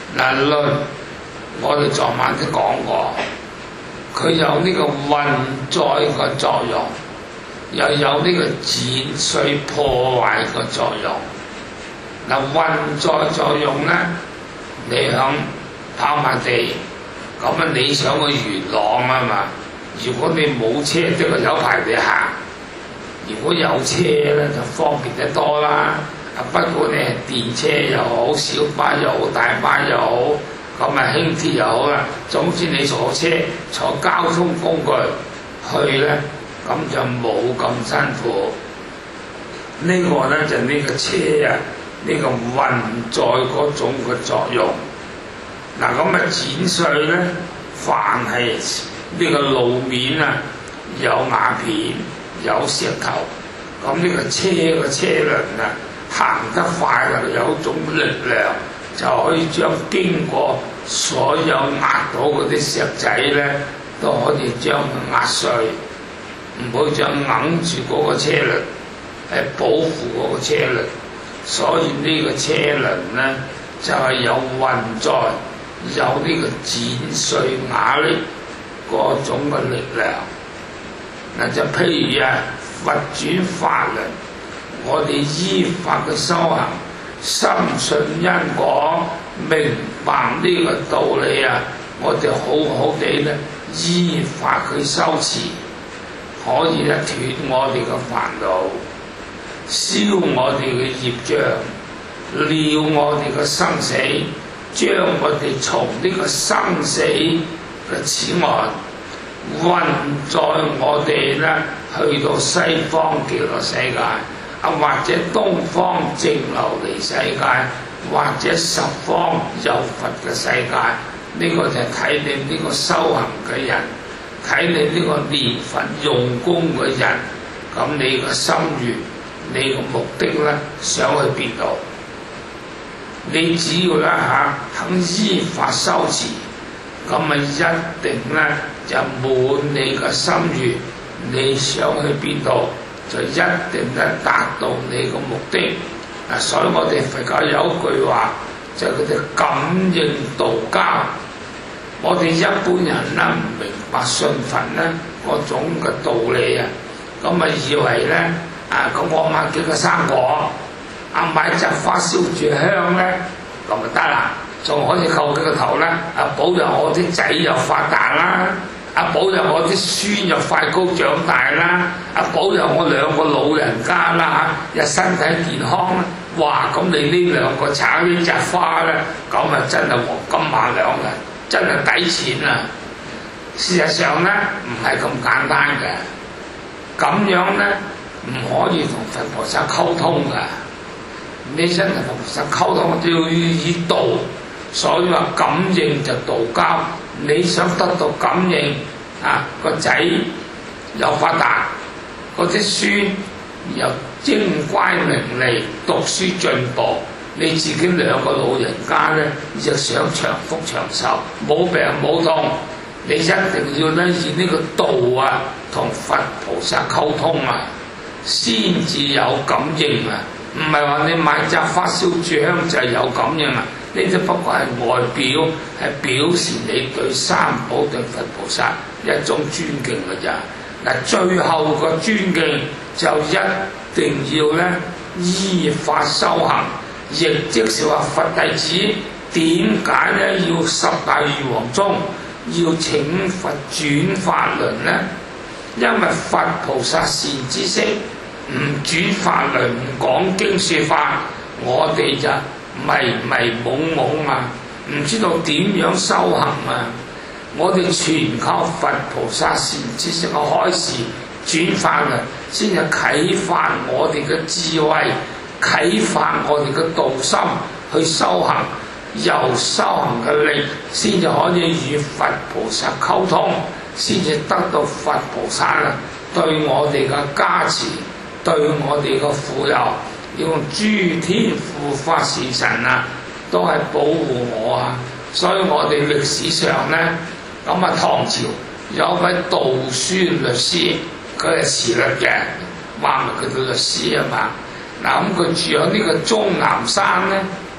嗱，律我哋昨晚都講過，佢有呢個運載嘅作用，又有呢個剪碎破壞嘅作用。嗱，運載作用咧，你響跑馬地，咁啊你想去元朗啊嘛？如果你冇車，即係有排你行；如果有車咧，就方便得多啦。不過你係電車又好，小巴又好，大巴又好，咁啊輕鐵又好啦。總之你坐車坐交通工具去咧，咁就冇咁辛苦。呢個咧就呢個車啊，呢個運載嗰種嘅作用。嗱，咁啊剪碎咧，凡係呢個路面啊，有瓦片有石頭，咁呢個車嘅車輪啊行得快啦，有種力量就可以將經過所有壓到嗰啲石仔咧，都可以將佢壓碎，唔會將揞住嗰個車輪，係保護嗰個車輪。所以呢個車輪咧就係有運載，有呢個剪碎瓦礫嗰種嘅力量。嗱，就譬如啊，佛轉法輪，我哋依法嘅修行，深信因果，明白呢個道理啊，我哋好好地咧依法去修持，可以咧斷我哋嘅煩惱，消我哋嘅業障，了我哋嘅生死，將我哋從呢個生死嘅此岸運載我哋咧去到西方極樂世界，或者東方淨琉璃世界，或者十方有佛嘅世界。呢個就睇你呢個修行嘅人，睇你呢個念佛用功嘅人，咁你個心願，你個目的咧想去邊度？你只要咧肯依法修持，咁咪一定咧就滿你個心願，你想去邊度就一定咧達到你個目的。所以我哋佛教有一句話，就係佢哋感應道交。我哋一般人咧唔明白信佛咧嗰種嘅道理啊，咁咪以為咧咁我買幾個生果，買隻花燒住香咧，咁就得啦，仲可以叩幾個頭咧，保佑我啲仔又發達啦，保佑我啲孫又快高長大啦，保佑我兩個老人家啦又身體健康啦。哇！咁你呢兩個橙呢隻花咧，咁啊真係黃金萬兩嘅，真係抵錢啊！事實上咧唔係咁簡單嘅，咁樣咧唔可以同佛菩薩溝通㗎。你真係同佛菩薩溝通，都要以道，所以話感應就道交。你想得到感應個仔又發達，嗰啲孫又精乖伶俐，讀書進步，你自己兩個老人家咧就想長福長壽，冇病冇痛，你一定要咧以呢個道同佛菩薩溝通先至有感應唔係話你買紮花燒住香就有感應呢只不過係外表，係表示你對三寶對佛菩薩一種尊敬㗎咋。嗱，最後個尊敬就一定要咧依法修行，亦即是話佛弟子點解咧要十大御王中要請佛轉法輪咧？因為佛菩薩善知識，唔轉法輪，唔講經説法，我哋就迷迷懵懵唔知道點樣修行我哋全靠佛菩薩善知識嘅開示轉法輪，先至啟發我哋嘅智慧，啟發我哋嘅道心去修行，由修行嘅力先至可以與佛菩薩溝通，先至得到佛菩薩對我哋嘅加持，對我哋嘅護佑，用諸天護法善神都係保護我所以我哋歷史上咧，唐朝有位道宣律師，佢係持律嘅，話咪佢做律師嘛。咁佢住喺呢個終南山咧，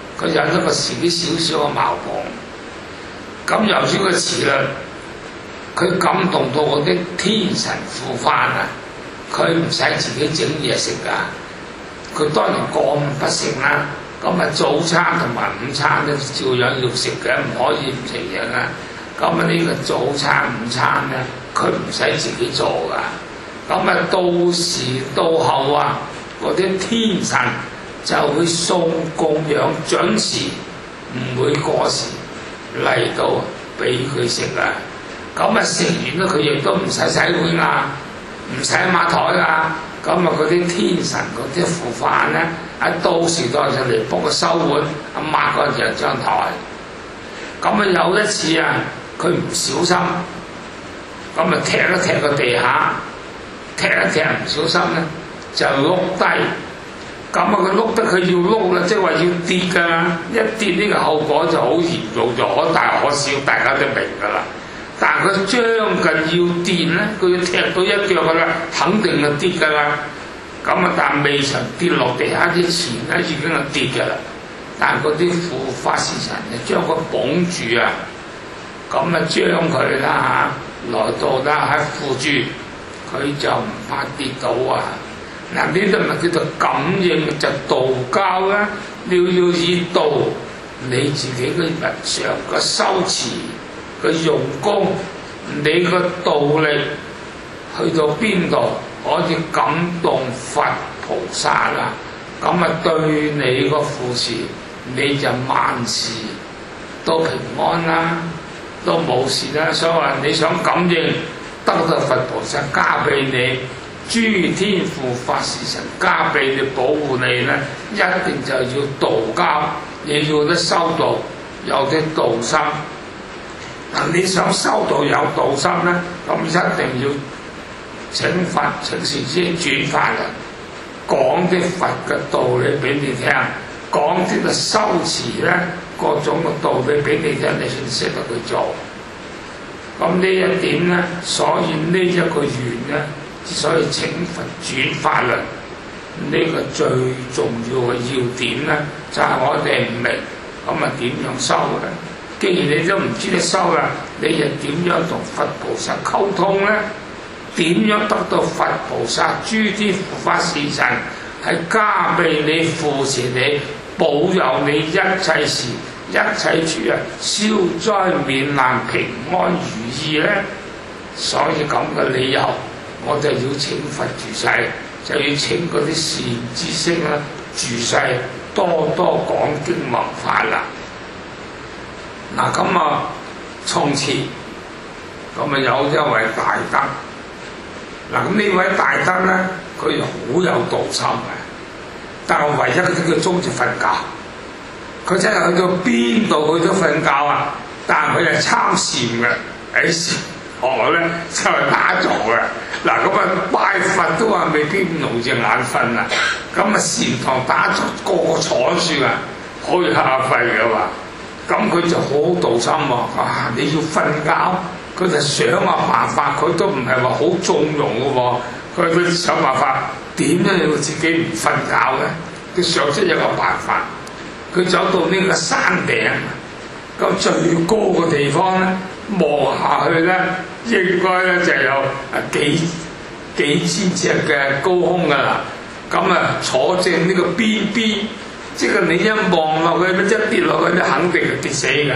佢有咗個自己少少嘅茅房。咁由於個詞律，佢感動到嗰啲天神副飯啊，佢唔使自己整嘢食㗎，佢當然幹不成啦。咁啊早餐同埋午餐都照樣要食嘅，唔可以唔食嘢啊。咁啊呢個早餐午餐咧，佢唔使自己做㗎。咁啊到時到後啊，嗰啲天神就會送供養，準時唔會過時嚟到俾佢食啊。咁啊食完咧，佢亦都唔使洗碗啊，唔使抹台啊。咁啊嗰啲天神嗰啲副飯咧，到時代就嚟幫佢收碗，抹乾淨張台。咁啊有一次啊，佢唔小心，咁啊踢一踢個地下，踢一踢唔小心咧就碌低。咁啊佢碌得佢要碌啦，即係話要跌㗎，一跌呢個後果就好嚴重，就可大可小，大家都明㗎啦。但係佢將近要跌咧，佢要踢到一腳㗎啦，肯定就跌㗎啦。咁啊，但未曾跌落地下之前咧，已經係跌㗎啦。但係嗰啲護法使神就將佢綁住啊，咁啊將佢啦嚇來到啦喺扶住，佢就唔怕跌倒啊！嗱，呢啲咪叫做感應，就道交啦。你要以道你自己嘅日常嘅修持嘅用功，你個道力去到邊度可以感動佛菩薩啦？咁啊對你個扶持，你就萬事都平安啦，都冇事啦。所以話你想感應得到佛菩薩加俾你，諸天護法使神加俾你保護你咧，一定就要道交，你要得修道，有啲道心。嗱，你想修道有道心咧，咁一定要請佛請善知轉法輪，講啲佛嘅道理俾你聽，講啲嘅修持咧，各種嘅道理俾你聽，你先識得去做。咁呢一點咧，所以呢一個緣咧，所以請佛轉法輪，呢個最重要嘅要點咧，就係我哋唔明，咁啊點樣修咧？既然你都唔知你修啦，你又點樣同佛菩薩溝通咧？點樣得到佛菩薩諸天護法使神係加俾你扶持你，保佑你一切事一切處啊，消災免難平安如意咧？所以咁嘅理由，我就要請佛住世，就要請嗰啲善知識啦住世，多多講經聞法啦。嗱咁啊，從前咁啊有一位大德，嗱咁呢位大德咧，佢好有道心嘅，但係唯一佢嘅中意瞓覺，佢真係去到邊度佢都瞓覺啊！但係佢係參禪嘅，喺禪學咧就係打坐嘅。嗱咁啊拜佛都話未必咁容易眼瞓啊！咁啊禪堂打坐個個坐樹啊，可以下肺嘅嘛。咁佢就好道心喎，你要瞓覺，佢就想下辦法，佢都唔係話好縱容嘅喎，佢都想辦法點樣令自己唔瞓覺咧？佢想出一個辦法，佢走到呢個山頂，咁最高嘅地方咧，望下去咧，應該咧就有幾千尺嘅高空㗎啦。咁啊坐正呢個邊邊。即係你一望落去，一跌落去，你肯定係跌死㗎。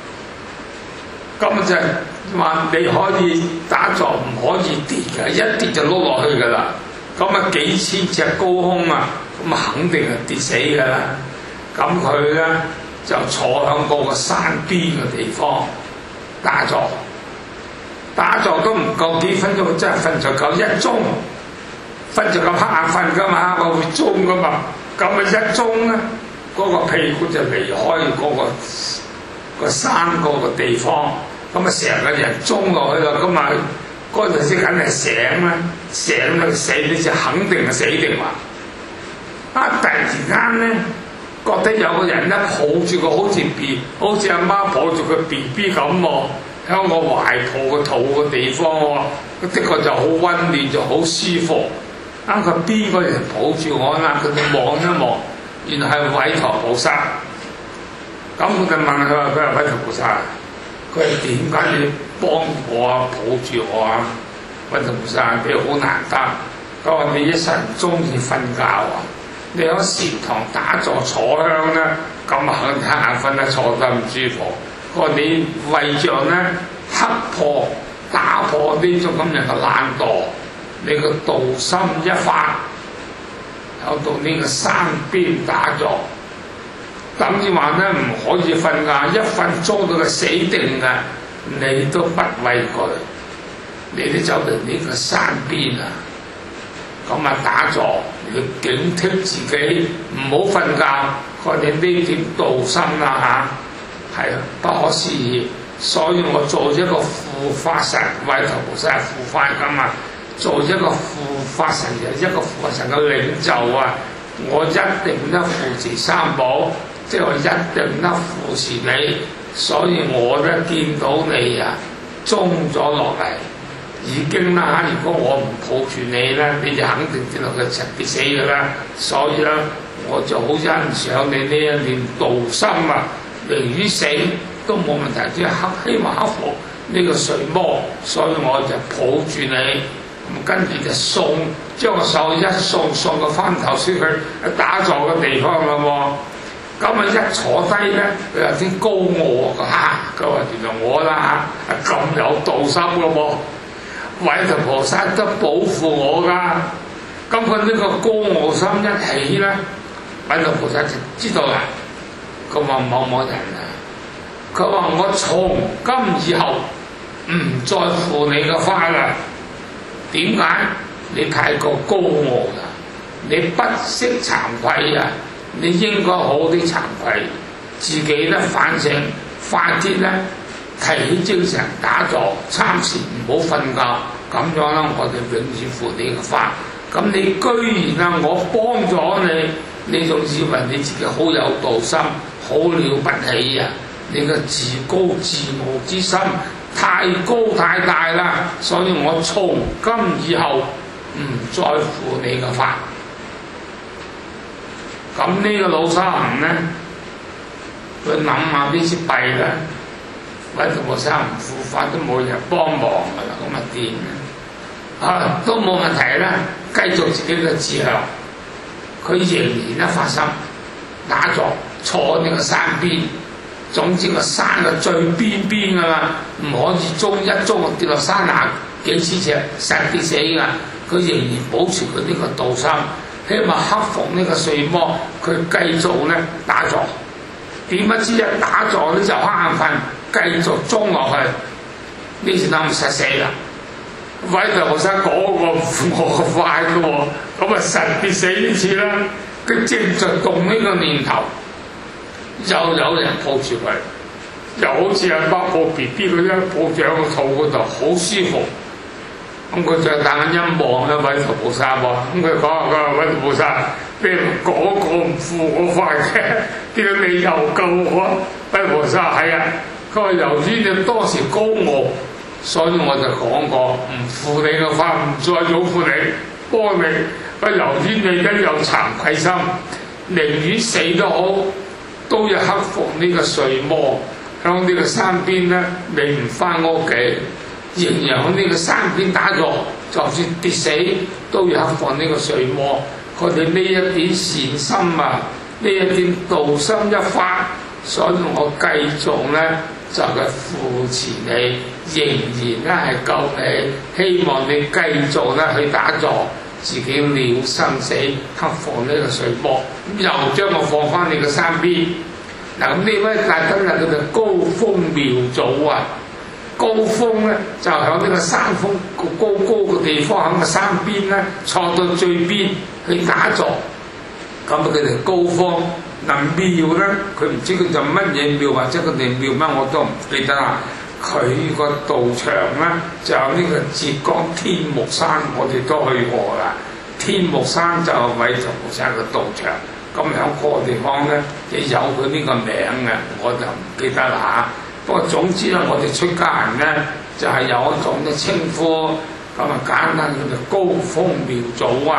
咁就話你可以打坐，唔可以跌㗎，一跌就碌落去㗎啦。咁啊幾千尺高空啊，咁啊肯定係跌死㗎啦。咁佢咧就坐響嗰個山邊嘅地方打坐，打坐都唔夠幾分鐘，真係瞓就夠一鐘，瞓就咁瞌眼瞓㗎嘛，我會鐘㗎嘛。咁啊一鐘咧，嗰個屁股就離開嗰個山嗰個地方，咁啊成個人鐘落去啦，咁啊嗰陣時梗係醒啦，醒啦死你就肯定係死定啦。突然間咧，覺得有個人咧抱住個好似阿媽抱住個 BB 咁喎，喺我懷抱個肚嘅地方喎，的確就好溫暖，就好舒服。佢邊個人抱住我啦？佢哋望一望，原來係韋馱菩薩。 咁我就問佢話韋陀菩薩，佢話點解你幫我啊，抱住我啊？韋陀菩薩你好難得，佢話你一世人中意瞓覺啊，你喺禪堂打坐坐香咧，咁肯睇眼瞓咧，坐得唔舒服。佢話你為著咧克破打破呢種咁樣嘅懶惰，你個道心一發，有到呢個山邊打坐。等於話咧唔可以瞓覺，一瞓捉到佢死定㗎，你都不畏佢，你都走到呢個山邊啊！咁啊打坐，你要警惕自己唔好瞓覺。佢哋呢點道心啊嚇，係不可思議。所以我做一個護法神，韋陀菩薩係護法咁啊，做一個護法神嘅一個護法神嘅領袖啊，我一定咧扶持三寶。即係我一定得扶持你，所以我咧見到你啊，中咗落嚟，已經啦。如果我唔抱住你咧，你就肯定跌落去跌死㗎啦。所以咧，我就好欣賞你呢一念道心啊，寧於死都冇問題，即係希望克服呢個睡魔，所以我就抱住你，咁跟住就將個手一送個翻頭先去打坐嘅地方啦喎。咁啊一坐低咧，佢有啲高傲啊！佢話原來我啦嚇咁有道心嘅喎，韋陀菩薩都保護我噶。咁佢呢個高傲心一起咧，韋陀菩薩就知道啦。佢話某某人啊，佢話我從今以後唔再負你嘅法啦。點解？你太過高傲啦，你不識慚愧啊！你應該好啲慚愧，自己咧反省，快啲咧提起精神打坐參禪，唔好瞓覺，咁樣咧我哋永遠負你嘅法。咁你居然啊，我幫咗你，你仲以為你自己好有道心，好了不起啊？你個自高自傲之心太高太大啦，所以我從今以後唔再負你嘅法。咁呢個老沙行咧，佢諗下呢次弊咧，韋陀菩薩唔護法都冇人幫忙㗎啦，咁啊點咧？啊都冇問題啦，繼續自己嘅志向，佢仍然一發心打坐，坐呢個山邊，總之個山嘅最邊邊㗎嘛，唔可以一中跌落山崖幾千尺，實跌死㗎。佢仍然保持佢呢個道心。希望克服呢個睡魔，佢繼續咧打坐。點不知一打坐咧就瞌眼瞓，繼續裝落去，呢次諗實死啦！韋陀菩薩嗰個唔負我快嘅喎，咁啊實跌死呢次啦！佢正在動呢個念頭，又有人抱住佢，又好似阿包抱 BB 咁樣抱住喺個肚嗰度，好舒服。咁佢就大眼一望啦，韋陀菩薩喎。咁佢講話韋陀菩薩，你嗰個唔負我法嘅，點解你又救我？韋陀菩薩係啊，佢話由於你當時高傲，所以我就講過唔負你嘅法，唔再擁護你，幫你。佢由於你一有慚愧心，寧願死都好，都要克服呢個睡魔。響呢個山邊咧，你唔翻屋企。仍然喺呢個山邊打坐，就算跌死都要克服呢個睡魔。佢哋呢一點善心啊，呢一點道心一發，所以我繼續咧就係扶持你，仍然咧係救你，希望你繼續咧去打坐，自己了生死，克服呢個睡魔。咁又將我放翻你個山邊。嗱咁呢位大今日叫做高峰妙祖啊！高峰咧就喺呢個山峰高嘅地方，喺個山邊咧坐到最邊去打坐。咁佢哋高峰嗱廟咧，佢唔知佢就乜嘢廟，或者佢哋廟乜我都唔記得啦。佢個道場咧就有呢個浙江天目山，我哋都去過啦。天目山就係韋陀菩薩嘅道場。咁喺嗰個地方咧，亦有佢呢個名嘅，我就唔記得啦嚇。不過總之咧，我哋出家人咧就係有一種嘅稱呼，咁啊簡單叫做高峰妙祖啊。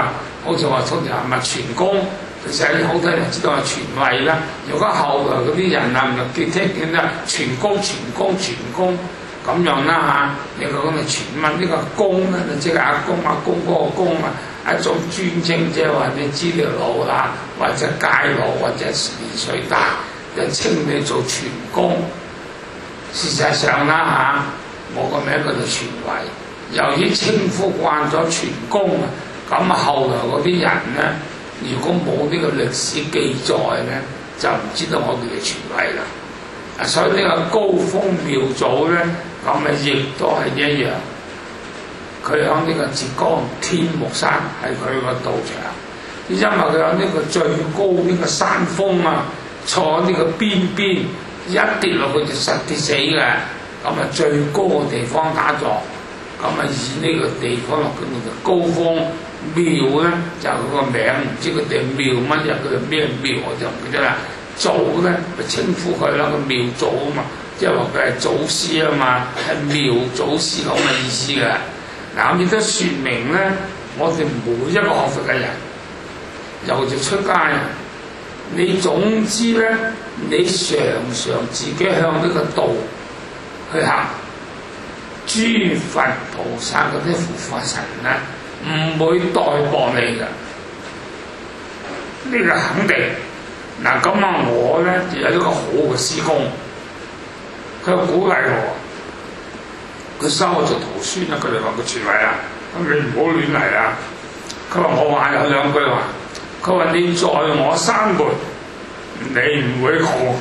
好似話通常係咪全功？其實好多人知道係傳位啦。如果後來嗰啲人啊，唔係聽啦，全功咁樣啦嚇。你講嘅傳問呢個功咧，即係阿公嗰個功啊，一種尊稱，即係話你資料佬啦，或者街佬，或者年歲大，就稱你做傳功。事實上啦嚇，我個名叫做傳位。由於稱呼慣咗傳功啊，咁啊後來嗰啲人咧，如果冇呢個歷史記載咧，就唔知道我叫做傳位啦。所以呢個高峰妙祖咧，咁啊亦都係一樣。佢喺呢個浙江天目山係佢個道場，因為佢有呢個最高呢個山峰啊，坐喺呢個邊一跌落去就實跌死嘅。咁啊最高嘅地方打坐，咁啊以呢個地方落叫做高峰廟咧，就佢個名，唔知佢哋廟乜嘢，佢係咩廟我就唔記得啦。祖咧咪稱呼佢啦，個廟祖啊嘛，即係話佢係祖師啊嘛，係廟祖師咁嘅意思嘅。嗱咁亦都説明咧，我哋每一個學佛嘅人，尤其出家人，你總之咧，你常常自己向呢個道去行，諸佛菩薩嗰啲護法神咧，唔會代薄你嘅，呢個肯定。嗱咁啊，我咧就有一個好嘅師公，佢鼓勵我，佢收我做徒孫啊。佢哋話佢傳位啊，咁你唔好亂嚟啊。佢話我話有兩句話，佢話你在我山門，你唔會窮。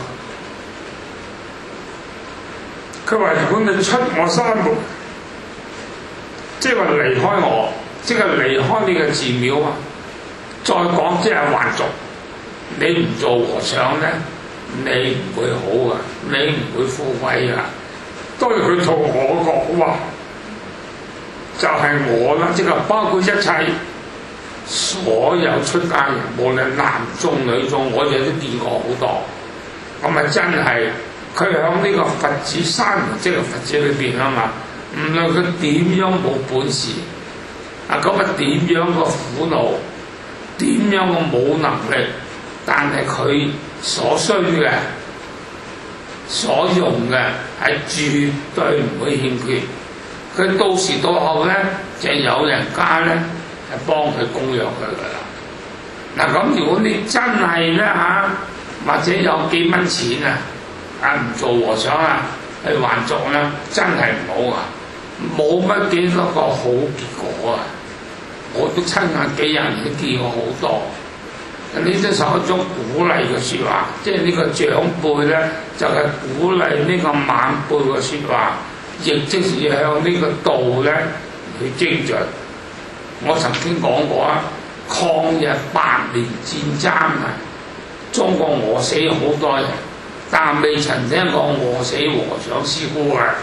佢話如果你出我山門，即係話離開我，即係離開呢個寺廟啊。再講即係還俗。你唔做和尚咧，你唔會好噶，你唔會富貴噶。當然佢同我講話，就係我啦，即係包括一切所有出家人，無論男眾女眾，我哋都見過好多。咁啊真係，佢喺呢個佛子山門，即係佛子裏邊啊嘛，唔論佢點樣冇本事，啊咁啊點樣個苦惱，點樣個冇能力。但係佢所需嘅、所用嘅係絕對唔會欠缺。佢到時到後咧，就有人家咧係幫佢供養佢噶啦。嗱咁，如果你真係咧嚇，或者有幾蚊錢啊唔做和尚啊，去還俗啦，真係唔好啊！冇乜幾多個好結果啊！我都親眼幾廿年都見過好多。呢啲係一種鼓勵嘅説話，即係呢個長輩咧就係鼓勵呢個晚輩嘅説話，亦即是向呢個道咧去精進。我曾經講過啊，抗日8年戰爭啊，中國餓死好多人，但未曾聽過餓死和尚師姑啊，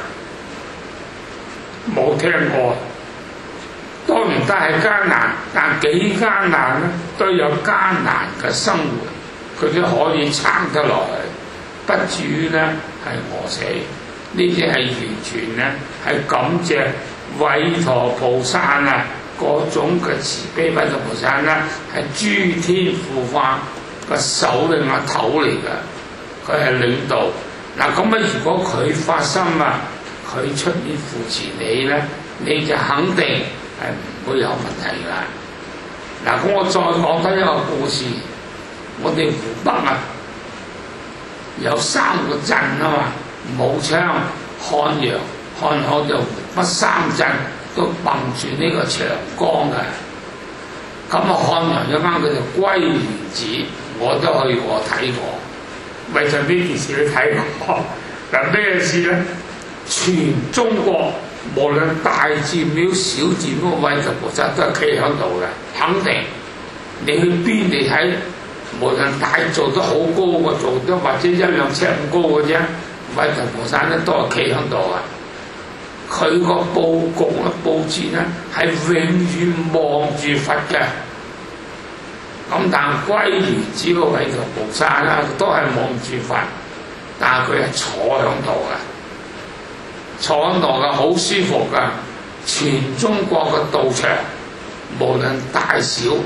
冇聽過。當然都係艱難，但幾艱難咧都有艱難嘅生活，佢都可以撐得落去，不至於咧係餓死。呢啲係完全咧係感謝韋陀菩薩啊嗰種嘅慈悲。韋陀菩薩咧係諸天護法個首領啊頭嚟嘅，佢係領導。嗱咁啊，如果佢發心啊，佢出面扶持你咧，你就肯定係唔會有問題㗎。嗱，咁我再講多一個故事。我哋湖北啊，有3個鎮啊嘛，武昌、漢陽、漢口就湖北3鎮都傍住呢個長江嘅。咁啊，漢陽有間叫做歸元寺，我都去過睇過。為咗呢件事你睇過？嗱，咩事咧？全中國無論大寺廟、小寺廟，韋陀菩薩都係企喺度嘅，肯定。你去邊嚟睇？無論大做得好高個做得，或者1-2尺咁高嘅啫，韋陀菩薩咧都係企喺度嘅。佢個佈局咧、佈置咧係永遠望住佛嘅。咁但歸元寺個韋陀菩薩啦，都係望住佛，但係佢係坐喺度嘅。坐喺度嘅好舒服㗎，全中國嘅道場無論大小，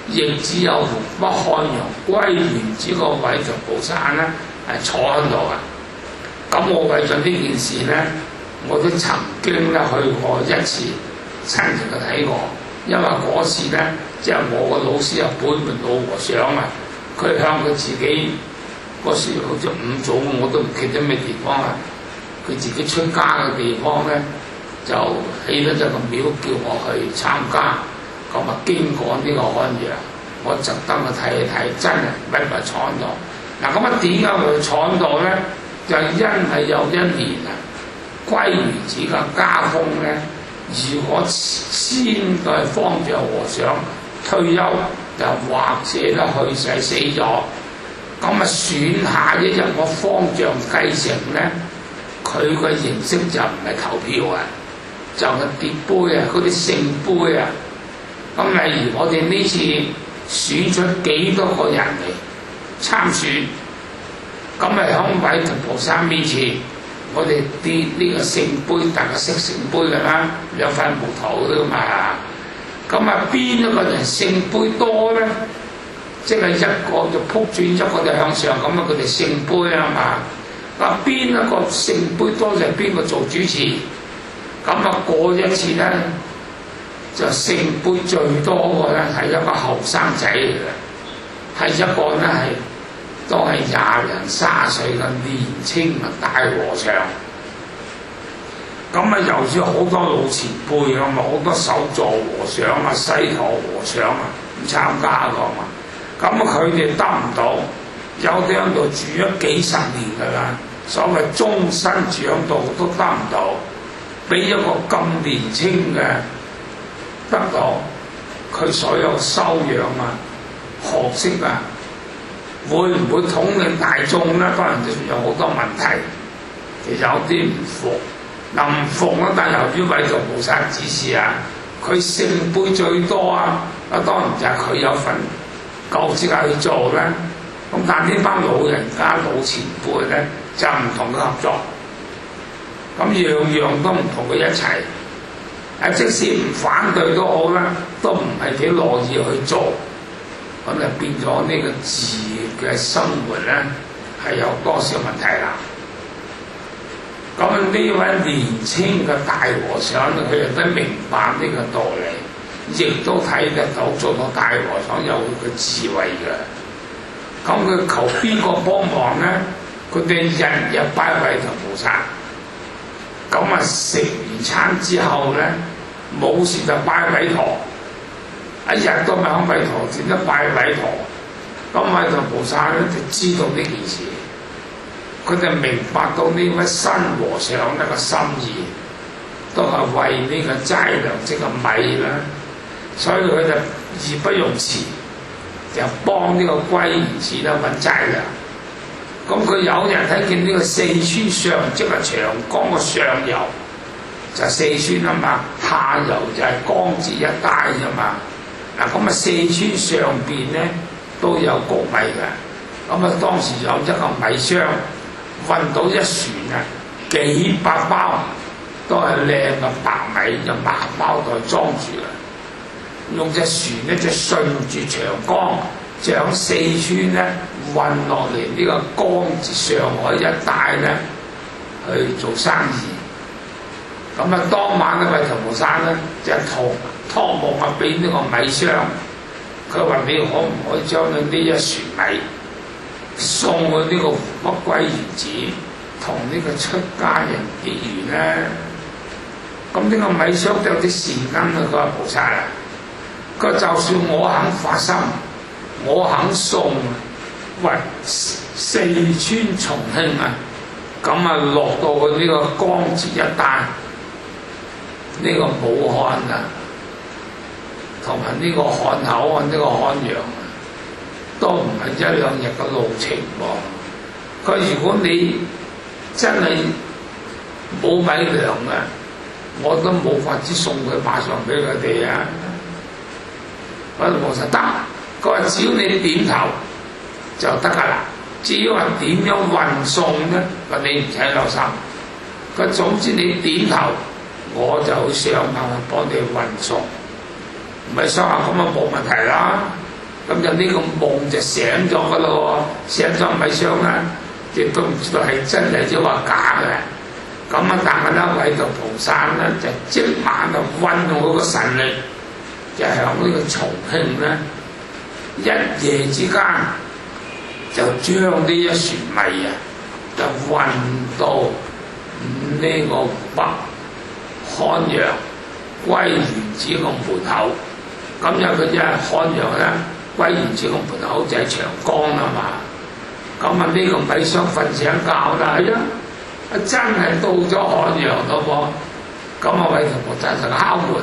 亦只有北漢陽歸元寺個韋陀菩薩咧係坐喺度啊！咁我為咗呢件事咧，我都曾經咧去過一次，親自去睇過。因為嗰次咧，即係我個老師啊，本門老和尚啊，佢向佢自己嗰時好似五祖，我都唔記得咩地方啊。佢自己出家嘅地方咧，就起咗一個廟叫我去參加。咁啊，經過呢個漢陽，我特登去睇一睇，真係咪坐喺度？嗱，咁啊，點解會坐喺度咧？就因為有一年啊，歸元寺嘅家風咧，如果先嘅方丈和尚退休，又或者咧去世死咗，咁啊選下一日我方丈繼承咧，佢嘅形式就唔係投票啊，就係碟杯啊，嗰啲聖杯啊。咁例如我哋呢次選出幾多個人嚟參選，咁咪喺韋陀菩薩面前，我哋跌呢個聖杯，大家識聖杯㗎啦，兩塊木頭㗎嘛。咁啊，邊一個人聖杯多咧？即係一個就撲轉，一個就向上，咁啊佢哋聖杯啊嘛。啊，邊一個聖杯多就邊個做主持。咁啊過一次咧，就聖杯最多個咧係一個後生仔嚟嘅，係一個咧係都係20零30歲嘅年青嘅大和尚。咁啊，由於好多老前輩啊嘛，好多首座和尚啊、西陀和尚啊咁參加個嘛。咁啊，佢哋得唔到，有啲喺度住咗幾十年㗎啦，所謂終身住喺度都得唔到，俾一個咁年青嘅得到，佢所有修養啊、學識啊，會唔會統領大眾咧？當然就有好多問題，其實有啲唔服。嗱唔服啊，但由於韋陀菩薩指示啊，佢聖杯最多啊，當然就係佢有份夠資格去做咧。咁但呢班老人家、老前輩咧就唔同佢合作，咁樣樣都唔同佢一齊。即使唔反對都好啦，都唔係幾樂意去做，咁就變咗呢個自嘅生活咧係有多少問題啦。咁呢位年青嘅大和尚咧，佢亦都明白呢個道理，亦都睇得到做到大和尚有佢嘅智慧嘅。咁佢求邊個幫忙咧？佢哋日日拜韋陀菩薩。咁啊食完餐之後咧，冇事就拜韋陀，一日都咪響韋陀寺都拜韋陀。咁韋陀菩薩咧就知道呢件事。佢哋明白到呢位新和尚呢個心意，都係為呢個齋糧即係米啦，所以佢就義不容辭，就幫呢個歸元寺啦揾齋糧。咁佢有人睇見呢個四川上，即係長江嘅上游，就係四川啊嘛，下游就係江浙一帶啊嘛。嗱咁啊，四川上邊咧都有谷米嘅，咁啊當時有一個米箱。運到一船啊，幾百包都係靚嘅白米，就麻包袋裝住嘅。用隻船咧就順住長江，就喺四川咧運落嚟呢個江浙上海一帶咧去做生意。咁啊，當晚咧韋陀菩薩咧就託夢啊俾呢個米箱，佢話你可唔可以將你呢一船米送去呢個湖北歸元寺，同呢個出家人結緣咧。咁呢個米箱都有啲善根啊！佢話菩薩啊，佢話就算我肯發心，我肯送，喂四川重慶啊，咁啊落到去呢個江浙一帶，呢個武漢啊，同埋呢個漢口啊，呢個漢陽。都唔係1-2日嘅路程喎。佢如果你真係冇米糧嘅，我都冇法子送佢馬上俾佢哋啊！韋陀菩薩得，佢話只要你點頭就得㗎啦。至於話點樣運送咧，話你唔使留心。佢總之你點頭，我就想辦法幫你運送。唔係想話咁啊冇問題啦。 咁就呢個夢就醒咗噶咯喎，醒咗米商啦，亦都唔知道係真定係話假嘅。咁啊，但係咧，韋陀菩薩咧就即晚就運用嗰個神力，就響呢個重慶咧，一夜之間就將呢一船米啊，就運到呢個湖北漢陽歸元寺個門口。咁因為佢即係漢陽咧，歸元寺個門口就係長江啦嘛。咁啊，呢個米商瞓醒覺啦，係啊！真係到咗漢陽咯噃，咁啊韋陀菩薩就敲門，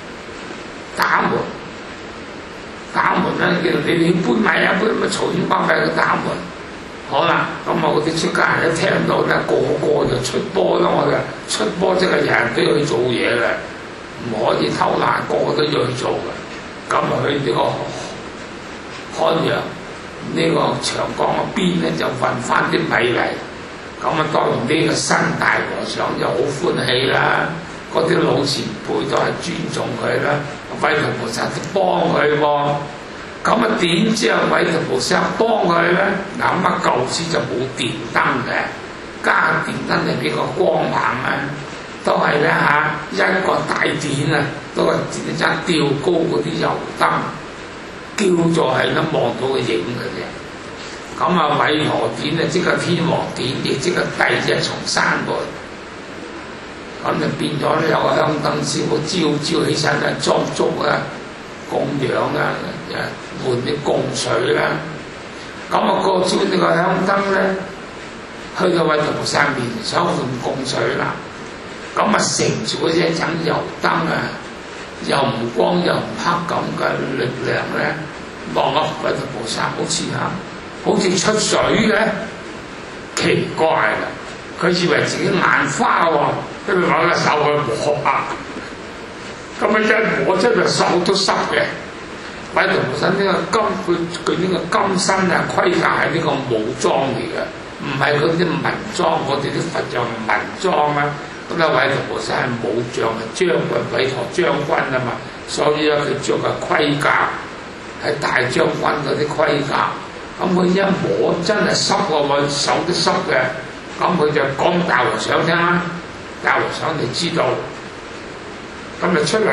打門咧，叫你搬米啊，搬乜嘈喧巴閉嘅打門。好啦，咁啊嗰啲出家人一聽到咧，個個就出波啦，我哋出波即係人人都要去做嘢嘅，唔可以偷懶，個個都要去做嘅。咁啊去呢個漢陽呢個長江嘅邊咧，就運翻啲米嚟。咁啊，當然呢個新大和尚就好歡喜啦，嗰啲老前輩都係尊重佢啦，韋陀菩薩都幫佢喎。咁啊，點知啊韋陀菩薩幫佢咧？嗱咁啊，舊時就冇電燈嘅，加電燈就比較光猛啊，都係咧嚇一個大電啊，都係電一盞吊高嗰啲油燈，叫做係咧望到個影嘅啫。咁啊，韋陀殿啊，即係天王殿，亦即係第一重山門。咁就變咗咧，有個香燈師傅朝起身啊，裝燭啊，供養啊，換啲供水啦。咁啊，過朝呢個香燈咧，去到韋陀菩薩面想換供水啦。咁啊，乘住嗰隻盞油燈啊，又唔光又唔黑咁嘅力量咧，望下韋陀菩薩好似出水嘅，奇怪啦！佢以為自己眼花喎，跟住攞個手去摸下，咁啊一摸真係手都濕嘅。韋陀菩薩呢個佢呢個金身啊，盔甲係呢個武裝嚟嘅，唔係嗰啲文裝，我哋啲佛像文裝啊。咁啊，韋陀菩薩係武將啊，將軍韋陀將軍啊嘛，所以咧佢着嘅盔甲係大將軍嗰啲盔甲。咁佢一摸真係濕喎，佢手都濕嘅。咁佢就講大和尚聽啦，大和尚你知道，咁就出嚟，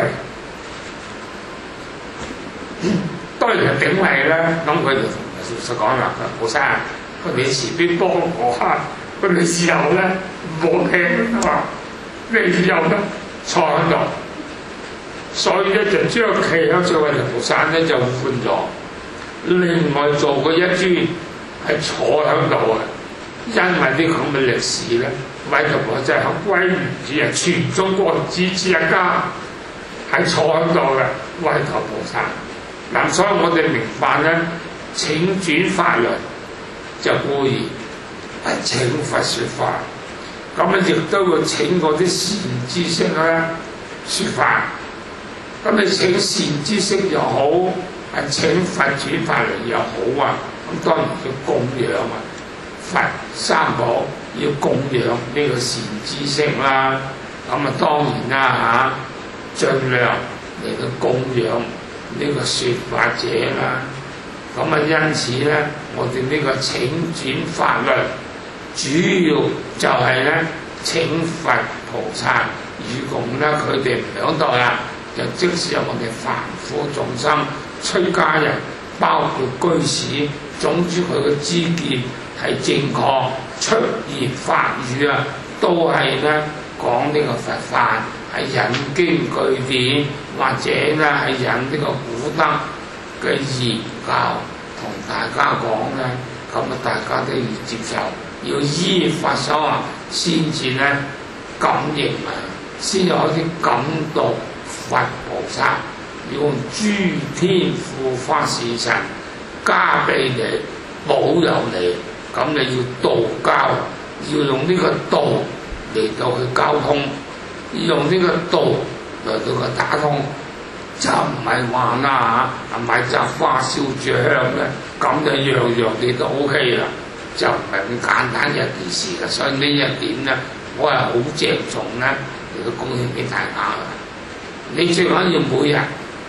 當然係頂禮啦。咁佢就同實講啦，菩薩，你慈悲幫我嚇，你以後咧唔好聽啊嘛，你以後咧坐喺度，所以咧就將企喺上位菩薩咧就換咗。另外做過一尊係坐喺度啊，因為呢咁嘅歷史咧，韋陀菩薩喺歸元寺啊，全中國只一家係坐喺度嘅韋陀菩薩。嗱，所以我哋明白咧，請轉法輪就固然係請佛説法，咁咧亦都會請嗰啲善知識咧説法。咁你請善知識又好，係請佛轉法輪又好啊，咁當然要供養啊，佛三寶要供養呢個善知識啦。咁啊當然啦嚇，盡量嚟到供養呢個説法者啦。咁啊因此咧，我哋呢個請轉法輪主要就係咧請佛菩薩與共咧，佢哋唔響度啦，就即使有我哋凡夫眾生、出家人，包括居士，總之佢嘅知見係正確，出言法語啊，都係咧講呢個佛法，係引經據典，或者咧係引呢個古德嘅言教同大家講咧，咁啊大家都要接受，要依法守行，先至咧感應啊，先有啲感動佛菩薩。要用諸天護法使臣加俾你，保佑你，咁你要道交，要用呢個道嚟到去交通，要用呢個道嚟到去打通，就唔係話啦嚇，買紮花燒住香咧，咁就樣樣你都 OK 啦，就唔係咁簡單一件事嘅。所以呢一點咧，我係好鄭重咧嚟到貢獻俾大家嘅。你最緊要每日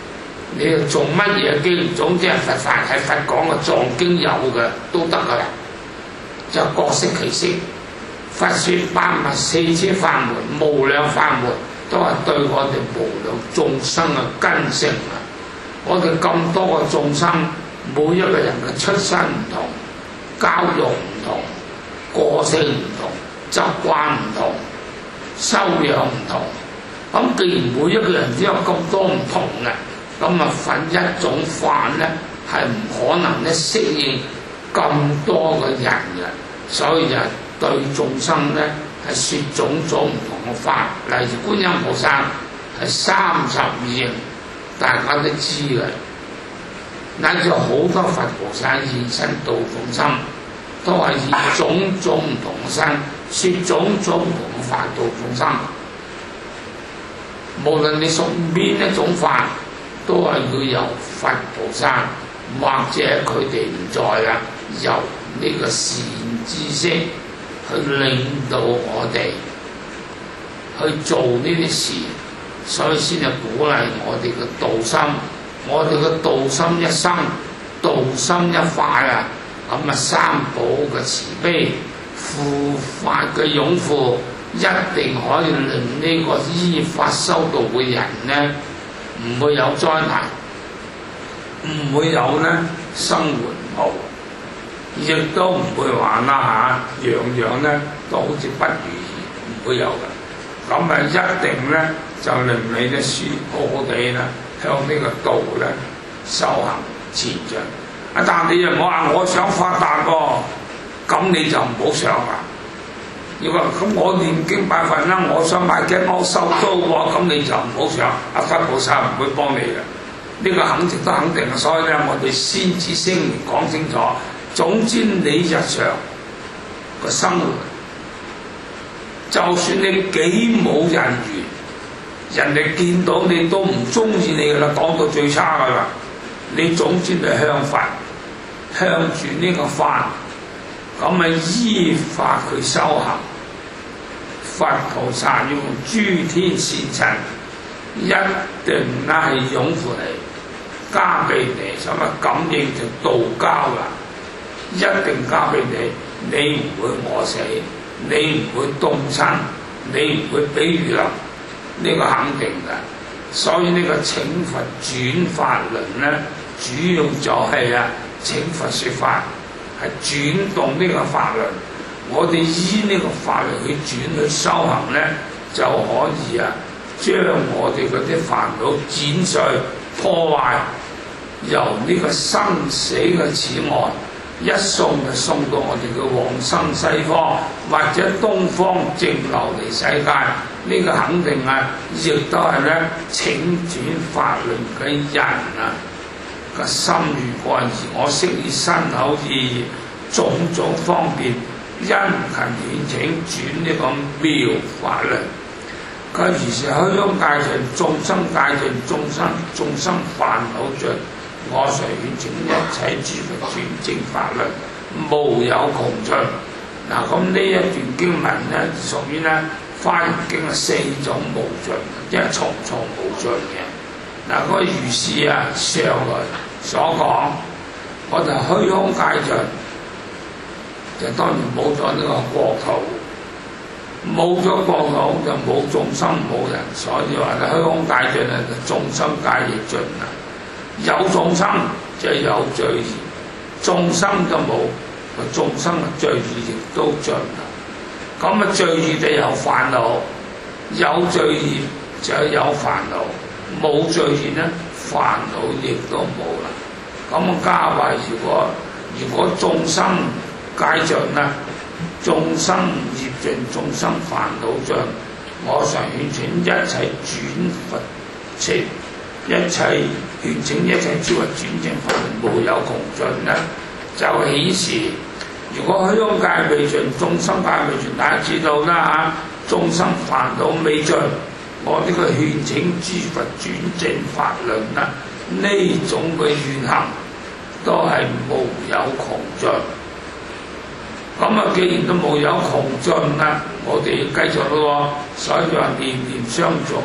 你做乜嘢經，總之係佛法係佛講嘅藏經有嘅都得噶啦，就各適其適。佛説百物四車法門，無量法門都係對我哋無量眾生嘅根性啊！我哋咁多個眾生，每一個人嘅出身唔同，教育唔同，個性唔同，習慣唔同，修養唔同。咁既然每一個人都有咁多唔同嘅，咁啊佛一種法咧係唔可能咧適應咁多嘅人嘅，所以就對眾生咧係説種種唔同嘅法。例如觀音菩薩係32形，大家都知嘅。乃至好多佛菩薩現身度眾生，都係以種種唔同嘅身，説種種唔同嘅法度眾生。無論你屬邊一種法，都係要由佛菩薩或者佢哋唔在啦，由呢個善知識去領導我哋去做呢啲事，所以先係鼓勵我哋嘅道心。我哋嘅道心一生，道心一塊啊，咁啊三寶嘅慈悲、護法嘅擁護，一定可以令呢個依法修道嘅人呢，唔會有災難，唔會有呢生活無，亦都唔會話啦嚇，樣樣呢都好似不如意，唔會有嘅。咁啊一定呢就令你呢舒好地啦，向呢個道咧修行前進。啊，但你又唔好話我想發達喎，咁你就唔好想啦。如果咁我念經拜佛啦，我想買間屋收租喎，咁你就唔好想。阿佛菩薩唔會幫你嘅，呢個肯定都肯定。所以咧，我哋先至聲明講清楚。總之你日常個生活，就算你幾冇人緣，人哋見到你都唔中意你噶啦，講到最差噶啦。你總之係向佛，向住呢個法，咁咪依法去修行。佛菩薩要用諸天善塵，一定咧係擁護你，加俾你，咁啊感應就道交啦，一定加俾你，你唔會餓死，你唔會凍親，你唔會俾雨淋。呢個肯定嘅，所以呢個請佛轉法輪咧，主要就係請佛説法，係轉動呢個法輪。我哋依呢個法輪去轉去修行咧，就可以將我哋嗰啲煩惱剪碎破壞，由呢個生死嘅此岸一送就送到我哋嘅往生西方或者東方淨琉璃世界。呢個肯定亦都係咧請轉法輪嘅人個心如乾而我悉以身口意種種方便，殷勤勸請轉呢個妙法輪。佢如是虛空界盡，眾生界盡，眾生煩惱盡。我隨勸請一切諸佛轉正法輪，無有窮盡。嗱，咁呢一段經文咧，屬於咧《華嚴經》4種無盡，即係重重無盡嘅。嗱，嗰個如是上來所講，我哋虛空界盡，就當然冇咗呢個國土，冇咗國土就冇眾生冇人，所以話咧虛空界盡咧，就眾生界亦盡啦。有眾生就有罪業，眾生就冇，眾生嘅罪業亦都盡啦。咁啊罪業就有煩惱，有罪業就有煩惱，冇罪業咧煩惱亦都冇啦。咁加埋如果眾生界盡啦，眾生業盡，眾生煩惱盡，我常勸請一切轉佛前。一切勸請一切諸佛轉正法輪，無有窮盡咧，就顯示如果虛空界未盡，眾生界未盡，大家知道啦嚇，眾生煩惱未盡，我呢個勸請諸佛轉正法輪啦，呢種嘅願行都係無有窮盡。咁既然都無有窮盡啦，我哋繼續咯，所以話念念相續，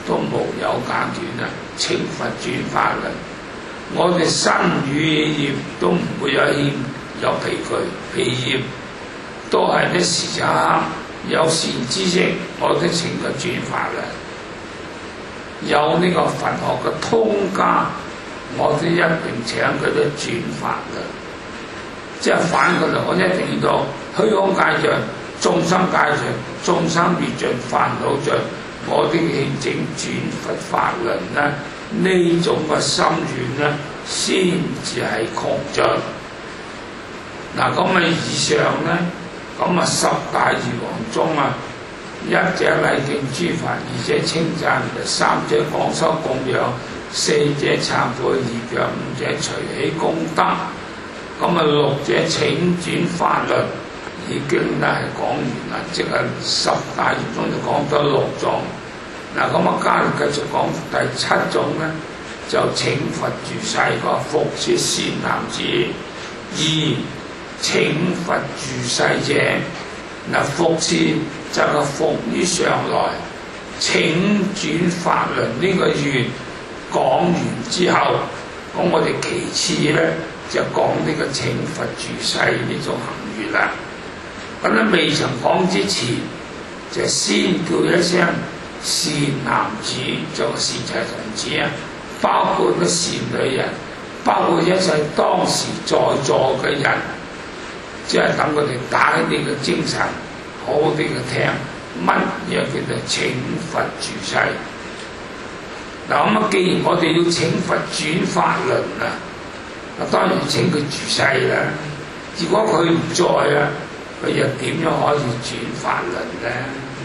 都無有間斷啊！請佛轉法輪，我哋身語意業都唔會有疲業，都係一時就啱。有善知識，我都請佢轉法輪；有呢個佛學嘅通家，我都一定請佢都轉法輪。即係反過來，我一定要到虛空界盡、眾生界盡、眾生滅盡、煩惱盡，我啲慶正轉佛法輪咧，呢種嘅心願咧，先至係確盡。嗱，咁啊以上咧，咁啊十大義王中啊，一者禮敬諸佛，二者稱讚，三者廣修供養，四者懺悔業障，五者隨喜功德。咁啊，六者請轉法輪已經咧係講完啦，即係十大義中就講咗六種。嗱，咁啊，家繼續講第七種咧，就請佛住世個復切善男子。二請佛住世者，嗱復切就係復於上來，請轉法輪呢個願講完之後，咁我哋其次咧。就講呢個請佛住世呢種行願啦。咁咧未曾講之前，就先叫一聲善男子，就善財童子啊，包括個善女人，包括一切當時在座嘅人，即係等佢哋打起呢個精神，好好地去聽乜嘢叫做請佛住世。嗱咁啊，既然我哋要請佛轉法輪啊，當然請佢住世啦。如果佢唔在啊，佢又點樣可以轉法輪咧？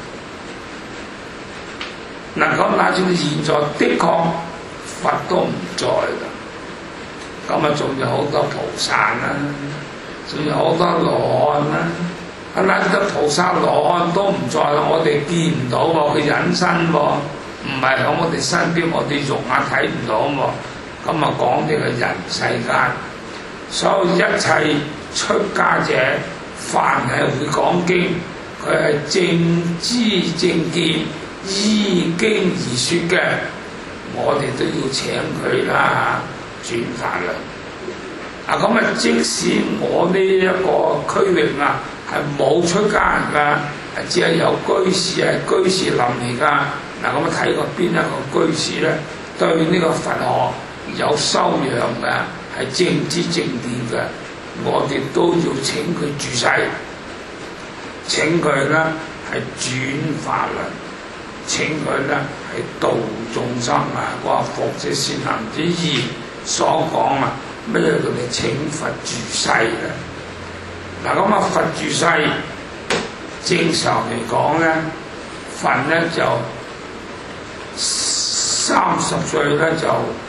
嗱，咁乃至現在的確佛都唔在啦，咁啊仲有好多菩薩啦，仲有好多羅漢啦。啊，乃至菩薩羅漢都唔在啦，我哋見唔到喎，佢隱身喎，唔係喺我哋身邊，我哋肉眼睇唔到喎。咁啊講呢個人世間，所有一切出家者，凡係會講經，佢係正知正見，依經而說嘅，我哋都要請佢啦，轉法輪。啊咁啊，即使我呢一個區域啊係冇出家人㗎，只係有居士，係居士林嚟㗎。嗱咁啊睇過邊一個居士咧，對呢個佛學有修養嘅，係正知正見嘅，我哋都要請佢住世，請佢咧係轉法輪，請佢咧係度眾生啊！嗰個復切善男子義所講啊，咩叫做請佛住世嘅？嗱咁啊，佛住世正常嚟講咧，佛咧就30歲咧就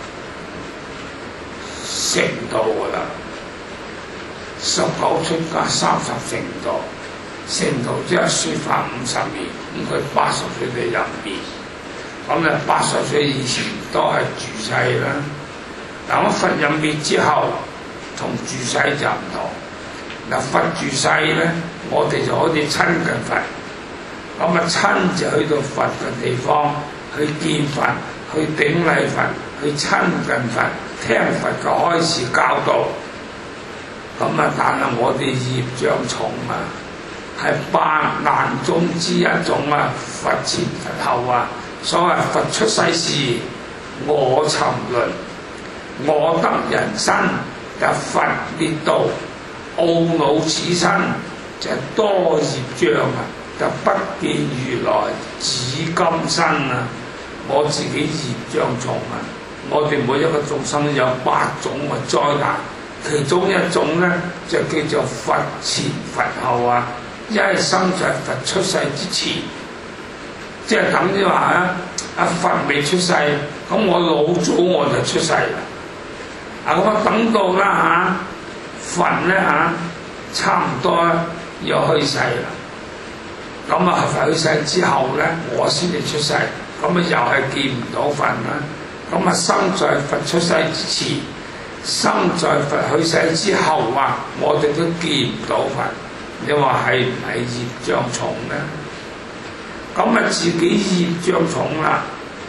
成道噶啦，19出家30成道，成道即係說法50年，咁佢80歲就入滅，咁咧80歲以前都係住世啦。嗱，咁佛入滅之後，同住世就唔同。嗱，佛住世咧，我哋就可以親近佛，咁啊親就去到佛嘅地方，去見佛，去頂禮佛，去親近佛。聽佛嘅開示教導，咁啊，但係我哋業障重啊，係8難中之一種啊。佛前佛後啊，所謂佛出世時，我沉淪，我得人身，就佛滅度，懊惱此身，就多業障啊，就不見如來指今生啊，我自己業障重啊。我哋每一個眾生有8種嘅災難，其中一種咧就叫做佛前佛後啊。一係生在佛出世之前，即係等於話啊，佛未出世，咁我老早我就出世啦。咁啊等到啦佛咧差唔多要去世啦，咁啊佛去世之後咧，我先至出世，咁啊又係見唔到佛啦。咁啊，生在佛出世之前，生在佛去世之後啊，我哋都見唔到佛。你話係唔係業障重咧？咁啊，自己業障重啦，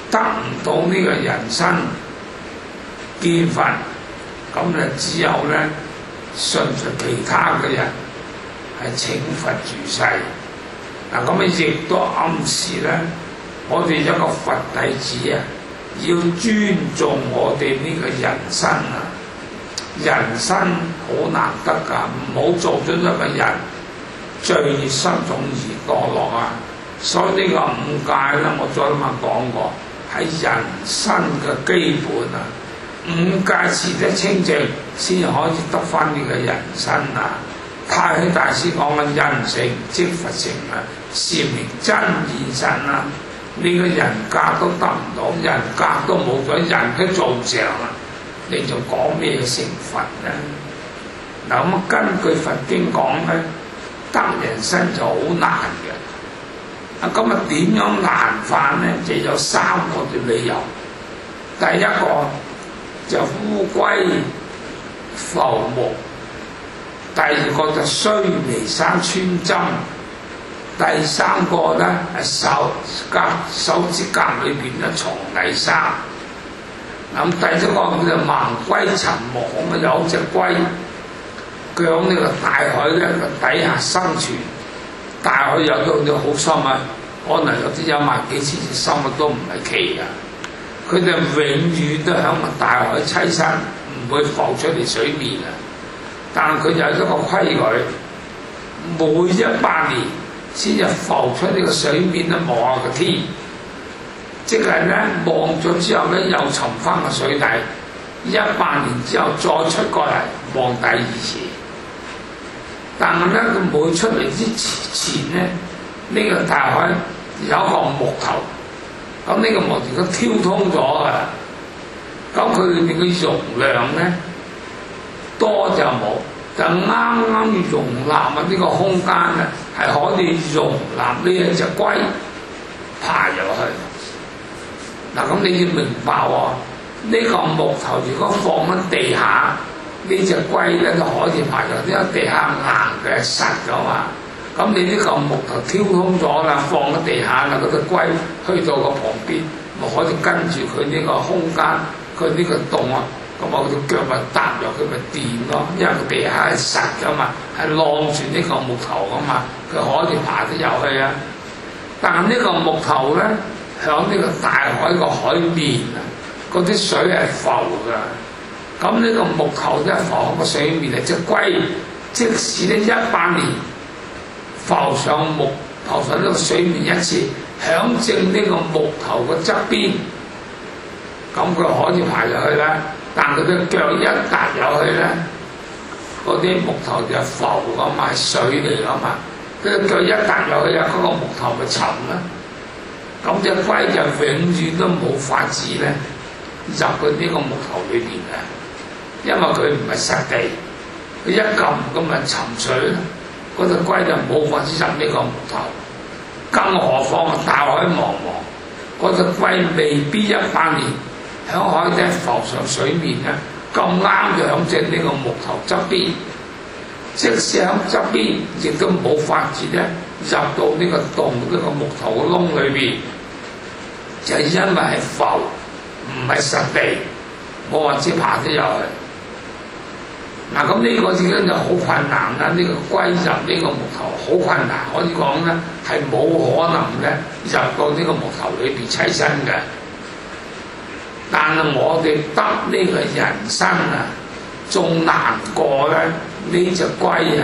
得唔到呢個人生見佛，咁就只有咧信服其他嘅人係請佛住世。嗱，咁亦都暗示咧，我哋一個佛弟子啊，要尊重我哋呢個人生啊！人生好難得㗎，唔好做咗一個人罪孽深重而墮落啊！所以呢個五戒咧，我再咁講過，係人生嘅基本啊！五戒持得清淨，先可以得翻呢個人生啊！太虛大師講嘅人成即佛成啊，是名真現身啊！呢個人格都得唔到，人格都冇咗，人都做唔成啊！你仲講咩成佛咧？嗱，咁根據佛經講咧，得人生就好難嘅。咁點樣難法咧？就有三個嘅理由。第一個就烏龜浮木，第二個就須彌山穿針，第三個咧係手指甲裏邊咧藏泥沙。咁第一個叫做盲龜尋網啊，有隻龜，佢喺呢個大海咧底下生存。大海有到好深啊，可能有啲1萬幾千尺深都唔係奇啊！佢哋永遠都喺個大海棲身，唔會浮出嚟水面啊！但係佢有一個規矩，每100年先至浮出呢個水面咧望下個天，即係咧望咗之後咧又沉翻個水底，100年之後再出過嚟望第二次。但係咧，佢每出嚟之前咧，呢個大海有一個木頭，咁呢個木頭佢挑通咗啊，咁佢裏面嘅容量咧多就冇，就啱啱容納啊呢個空間咧係可以容納呢一隻龜爬入去。嗱，咁你要明白喎，呢個木頭如果放喺地下，呢隻龜咧就可以爬入，因為地下硬嘅實㗎嘛。咁你呢個木頭挑通咗啦，放喺地下啦，嗰隻龜去到個旁邊，咪可以跟住佢呢個空間，佢呢個洞啊，咁我隻腳咪踏入佢咪掂咯，因為個地下係實㗎嘛，係晾住呢個木頭㗎嘛，佢可以爬得入去啊。但係呢個木頭咧，響呢個大海個海面啊，嗰啲水係浮㗎。咁呢個木頭咧浮喺個水面嚟，隻龜即使咧100年浮上呢個水面一次，響正呢個木頭個側邊，咁佢可以爬入去啦。但佢嘅腳一踏入去咧，嗰啲木頭就浮㗎嘛，係水嚟㗎嘛。佢嘅腳一踏入去啊，嗰個木頭咪沉啦。咁隻龜就永遠都冇法子咧入去呢個木頭裏邊嘅。因為佢唔係實地，佢一撳咁咪沉水啦，嗰隻龜就冇法子入呢個木頭。更何況大海茫茫，嗰隻龜未必100年響海底浮上水面咧，咁啱就響正呢個木頭側邊。即使響側邊，亦都冇法子咧入到呢個洞呢個木頭嘅窿裏邊，就係因為係浮，唔係實地，冇法子爬得入去。嗱，咁呢個已經就好困難啦！呢個龜入呢個木頭好困難，可以講咧係冇可能咧入到呢個木頭裏邊棲身嘅。但係我哋得呢個人生啊，仲難過咧呢隻龜啊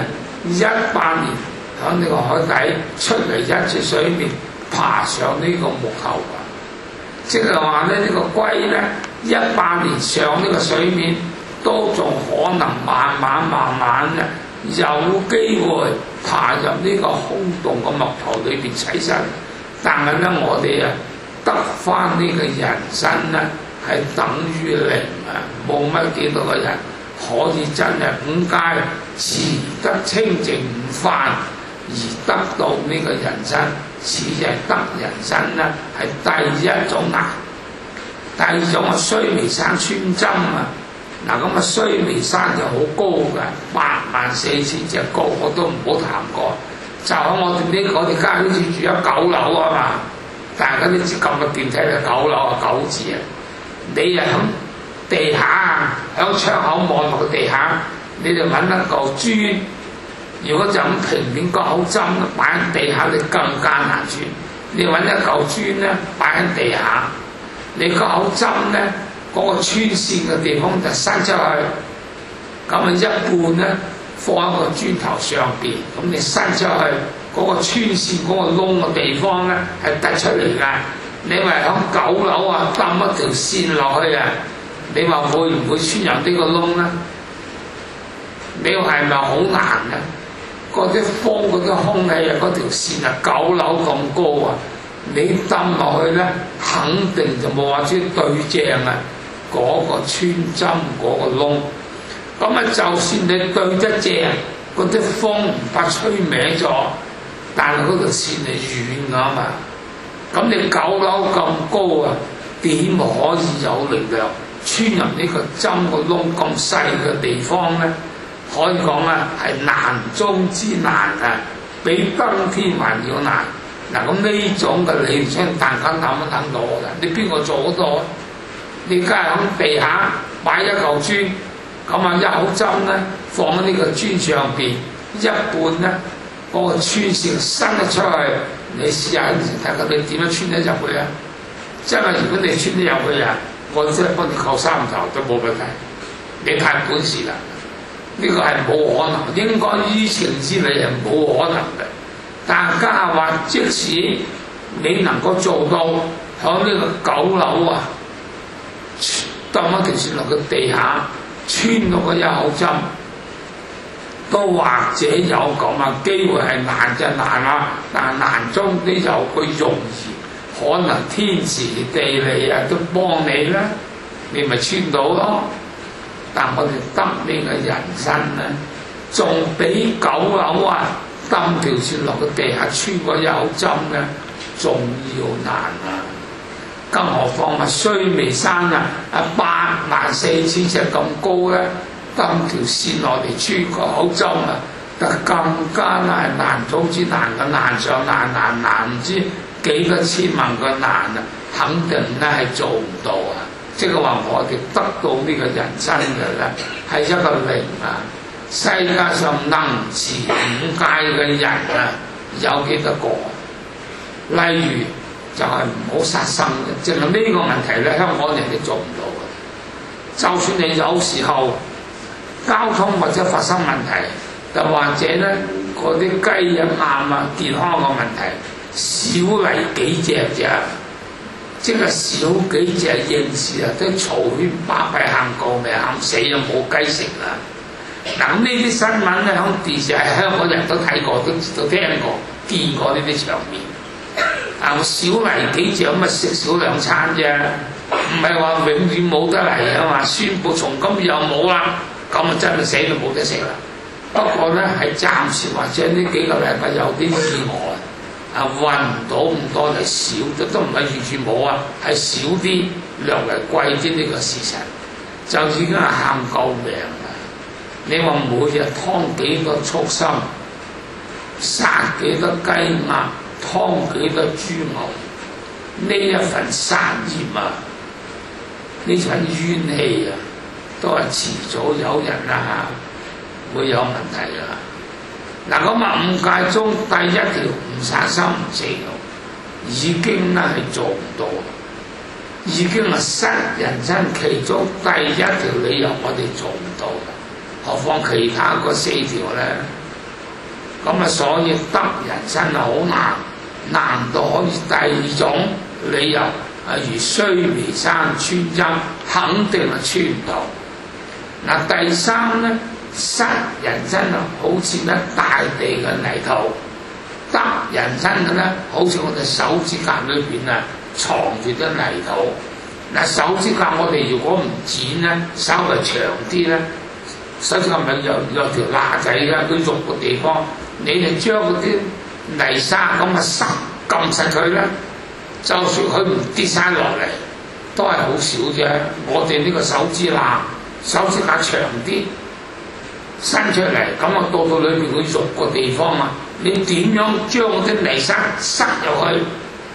，100年響呢個海底出嚟一次水面，爬上呢個木頭啊！即係話咧呢個龜咧100年上呢個水面，都仲可能慢慢咧有機會爬入呢個空洞嘅木頭裏邊棲身，但係咧我哋啊得翻呢個人生咧係等於零啊，冇乜幾多個人可以真係5戒持得清淨唔犯而得到呢個人生，此係得人生咧係第一種難。第二種啊須彌山穿針啊！嗱，咁啊須彌山就好高嘅，84000尺高，我都唔好談過。就喺我哋呢個家好似住咗9樓啊嘛， 大家都知咁嘅電梯嘅9樓啊9字啊，你啊響地下啊，響窗口望落個地下，你就揾一嚿磚。如果就咁平面個口針擺喺地下，你更加難穿。你揾一嚿磚咧擺喺地下，你個口針咧嗰個穿線嘅地方就伸出去，咁啊一半咧放喺個磚頭上邊，咁你伸出去嗰個穿線嗰個窿嘅地方咧係突出嚟㗎。你話響9樓啊揼一條線落去啊，你話會唔會穿入呢個窿咧？你話係咪好難啊？嗰啲風嗰啲空氣啊，嗰條線啊9樓咁高啊，你揼落去咧，肯定就冇話知對正啊嗰個穿針嗰個窿。咁啊，就算你對得正，嗰啲風唔怕吹歪咗，但係嗰條線係軟㗎嘛。咁你9樓咁高啊，點可以有力量穿入呢個針個窿咁細嘅地方咧？可以講啊，係難中之難啊，比登天還要難。嗱，咁呢種嘅理論，大家諗一諗到㗎？你邊個做得到啊？你梗係喺地下擺一嚿磚，咁啊一口針咧放喺呢個磚上邊，一半咧嗰個穿線伸得出去，你試下睇下你點樣穿得入去啊？真係如果你穿得入去啊，我真係幫你扣3頭都冇問題。你太本事啦！呢個係冇可能，應該於情之理係冇可能嘅。大家話，即使你能夠做到喺呢個9樓啊，揼一條線落個地下，穿到個一口針，都或者有咁嘅機會係難就難啦。但係難中都有個容易，可能天時地利啊都幫你啦，你咪穿到咯。但我哋得呢個人生咧，仲比9樓啊揼條線落個地下穿個一口針咧，仲要難啊！更何況啊，須彌山啊，84000尺咁高咧，揼條線落嚟穿個口針啊，就更加係難中之難嘅難上難，唔知幾多千萬個難啊！肯定咧係做唔到啊！即係話我哋得到呢個人生嘅咧，係一個靈啊！世界上能持5戒嘅人啊，有幾多個？例如就係唔好殺生嘅，淨係呢個問題咧，香港人哋做唔到嘅。就算你有時候交通或者發生問題，又或者咧嗰啲雞啊、鴨啊健康嘅問題，少嚟幾隻啫。即係少幾隻應時啊，都嘈喧巴閉喊救命喊死啊，冇雞食啦！嗱，呢啲新聞咧，響電視係香港人都睇過，都知道聽過、見過呢啲場面。啊，少嚟幾隻咁啊，食少2餐啫，唔係話永遠冇得嚟啊嘛！宣佈從今以後冇啦，咁啊真係死都冇得食啦。不過咧，係暫時或者呢幾個禮拜有啲意外。啊，運唔到咁多就少咗，都唔係完全冇啊，係少啲，略為貴啲呢個事實，就已經係喊救命啦！你話每日劏幾個畜生，殺幾多雞鴨，劏幾多豬牛，呢一份殺業啊，呢份怨氣啊，都係遲早有人啊會有問題啊！嗱，咁啊5戒中第一條唔殺生唔食肉，已經咧係做唔到，已經係失人生其中第一條理由，我哋做唔到，何況其他嗰4條咧？咁啊，所以得人生啊好難到可以第2種理由啊，如須彌山穿針，肯定係穿唔到。嗱，第3咧。失人生啊，好似咧大地嘅泥土；得人生嘅咧，好似我哋手指甲裏邊啊藏住啲泥土。嗱，手指甲我哋如果唔剪咧，稍微長啲咧，手指甲咪有條罅仔嘅，佢肉嘅地方，你哋將嗰啲泥沙咁啊撳實佢咧，就算佢唔跌晒落嚟，都係好少啫。我哋呢個手指甲長啲。伸出嚟，咁啊到裏邊佢肉個地方啊，你點樣將嗰啲泥沙塞入去，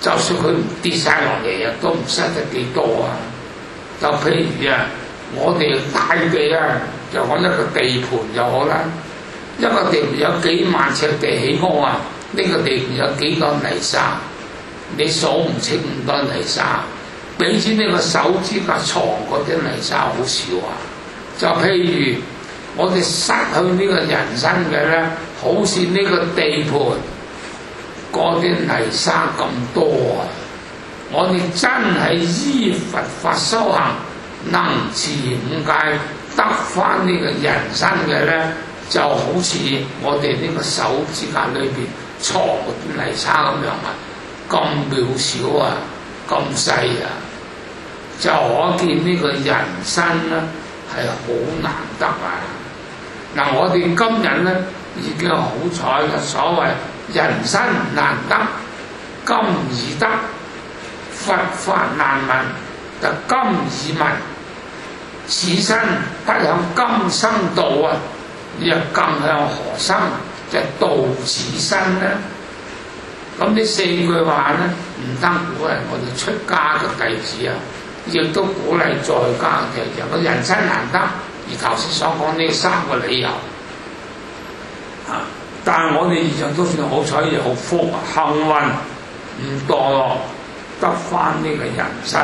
就算佢唔跌晒落嚟啊，都唔失得幾多啊！就譬如啊，我哋大地啊，就講一個地盤就好啦，一個地盤有幾萬尺地起屋啊，呢個地盤有幾多泥沙，你數唔清咁多泥沙，比起呢個手指甲長嗰啲泥沙好少啊！就譬如我哋失去呢個人生嘅咧，好似呢個地盤嗰啲泥沙咁多啊！我哋真係依佛法修行，能持五戒，得翻呢個人生嘅咧，就好似我哋呢個手指甲裏邊錯嗰啲泥沙咁樣啊，咁渺小啊，咁細啊，就可見呢個人生咧係好難得啊！嗱，我哋今日咧已經好彩啦，所謂人生難得，今已得。佛法難聞，就今已聞。此生不向今生度啊，你又更向何生就度此生呢？咁呢四句話呢，唔單鼓勵我哋出家嘅弟子啊，亦都鼓勵在家嘅人。個人生難得，而頭先所講呢三個理由啊，但係我哋現在都算好彩，有福幸運，唔墮落。得翻呢個人生，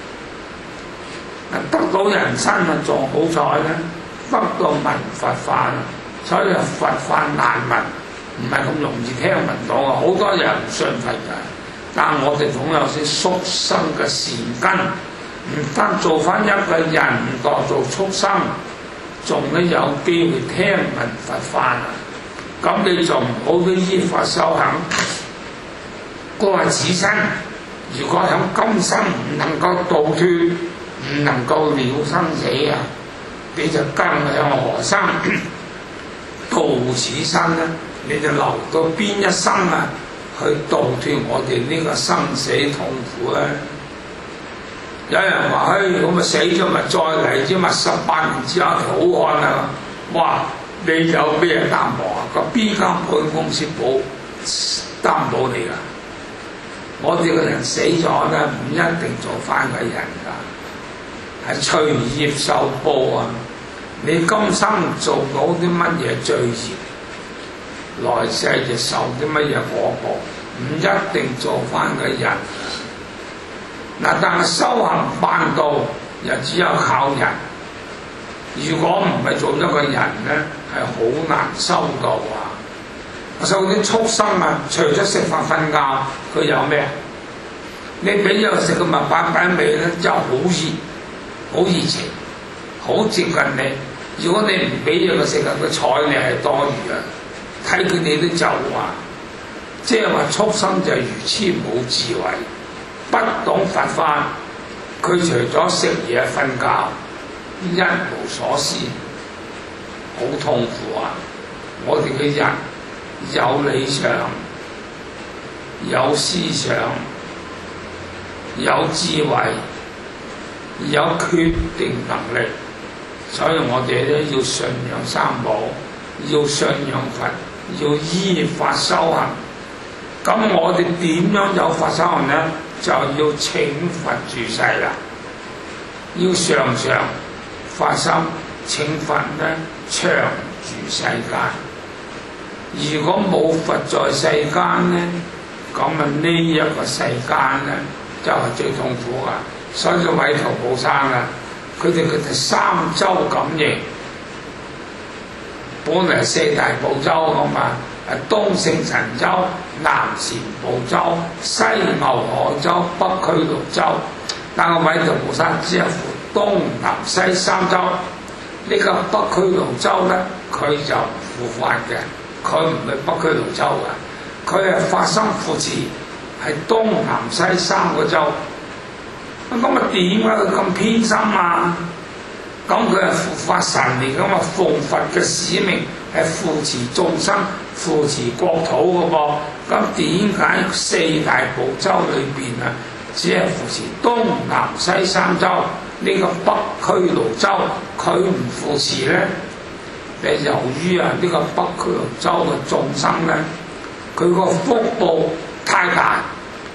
得到人生啊，仲好彩咧，得到聞佛法，所以佛法難聞，唔係咁容易聽聞到啊！好多人唔信佛㗎，但係我哋總有啲畜生嘅善根，唔單做翻一個人唔當做畜生，仲咧有機會聽聞佛法啊！咁你就唔好都依法修行，過此生。如果喺今生唔能夠度脫，唔能夠了生死啊，你就更向何生度此生咧？你就留到邊一生啊，去度脫我哋呢個生死痛苦咧？有人話：咁咪死咗咪再嚟啫嘛，18年之後好漢啊！哇！你有咩擔保啊？個邊間保險公司擔保你㗎？我哋個人死咗咧，唔一定做翻個人㗎，係隨業受報啊！你今生做到啲乜嘢罪業，來世就受啲乜嘢果報，唔一定做翻個人。嗱，但係修行辦道又只有靠人。如果唔係做一個人咧，係好難修道啊！受啲畜生啊，除咗食飯瞓覺，佢有咩？你俾咗佢食個物擺味咧，就好熱，好熱情，好接近你。如果你唔俾咗佢食啊，佢睬你係多餘啊！睇佢你都就話，即係話畜生就如痴冇智慧，不懂佛法。佢除咗食嘢瞓覺，一無所思，好痛苦啊！我哋嘅人有理想，有思想，有智慧，有決定能力，所以我哋咧要信仰三寶，要信仰佛，要依法修行。咁我哋點樣有法修行呢？就要請佛住世啦，要常常發心請佛咧長住世間。如果冇佛在世間咧，咁啊呢一個世間咧就係最痛苦噶。所以韋馱寶生啊，佢哋三洲感應，本嚟四大部洲咁嘛，東勝神洲、南贍部洲、西牛賀洲、北俱盧洲。但係韋馱寶生只係負東南西三洲，呢個北俱盧洲咧，佢就唔負法嘅。佢唔係北俱盧洲㗎，佢係發心扶持，係東南西三個洲。咁啊點解佢咁偏心啊？咁佢係護法神嚟㗎嘛，奉佛嘅使命係扶持眾生、扶持國土㗎噃。咁點解四大部洲裏邊啊，只係扶持東南西三洲？呢個北俱盧洲佢唔扶持咧？由於啊呢個北俱盧洲嘅眾生咧，佢個福報太大，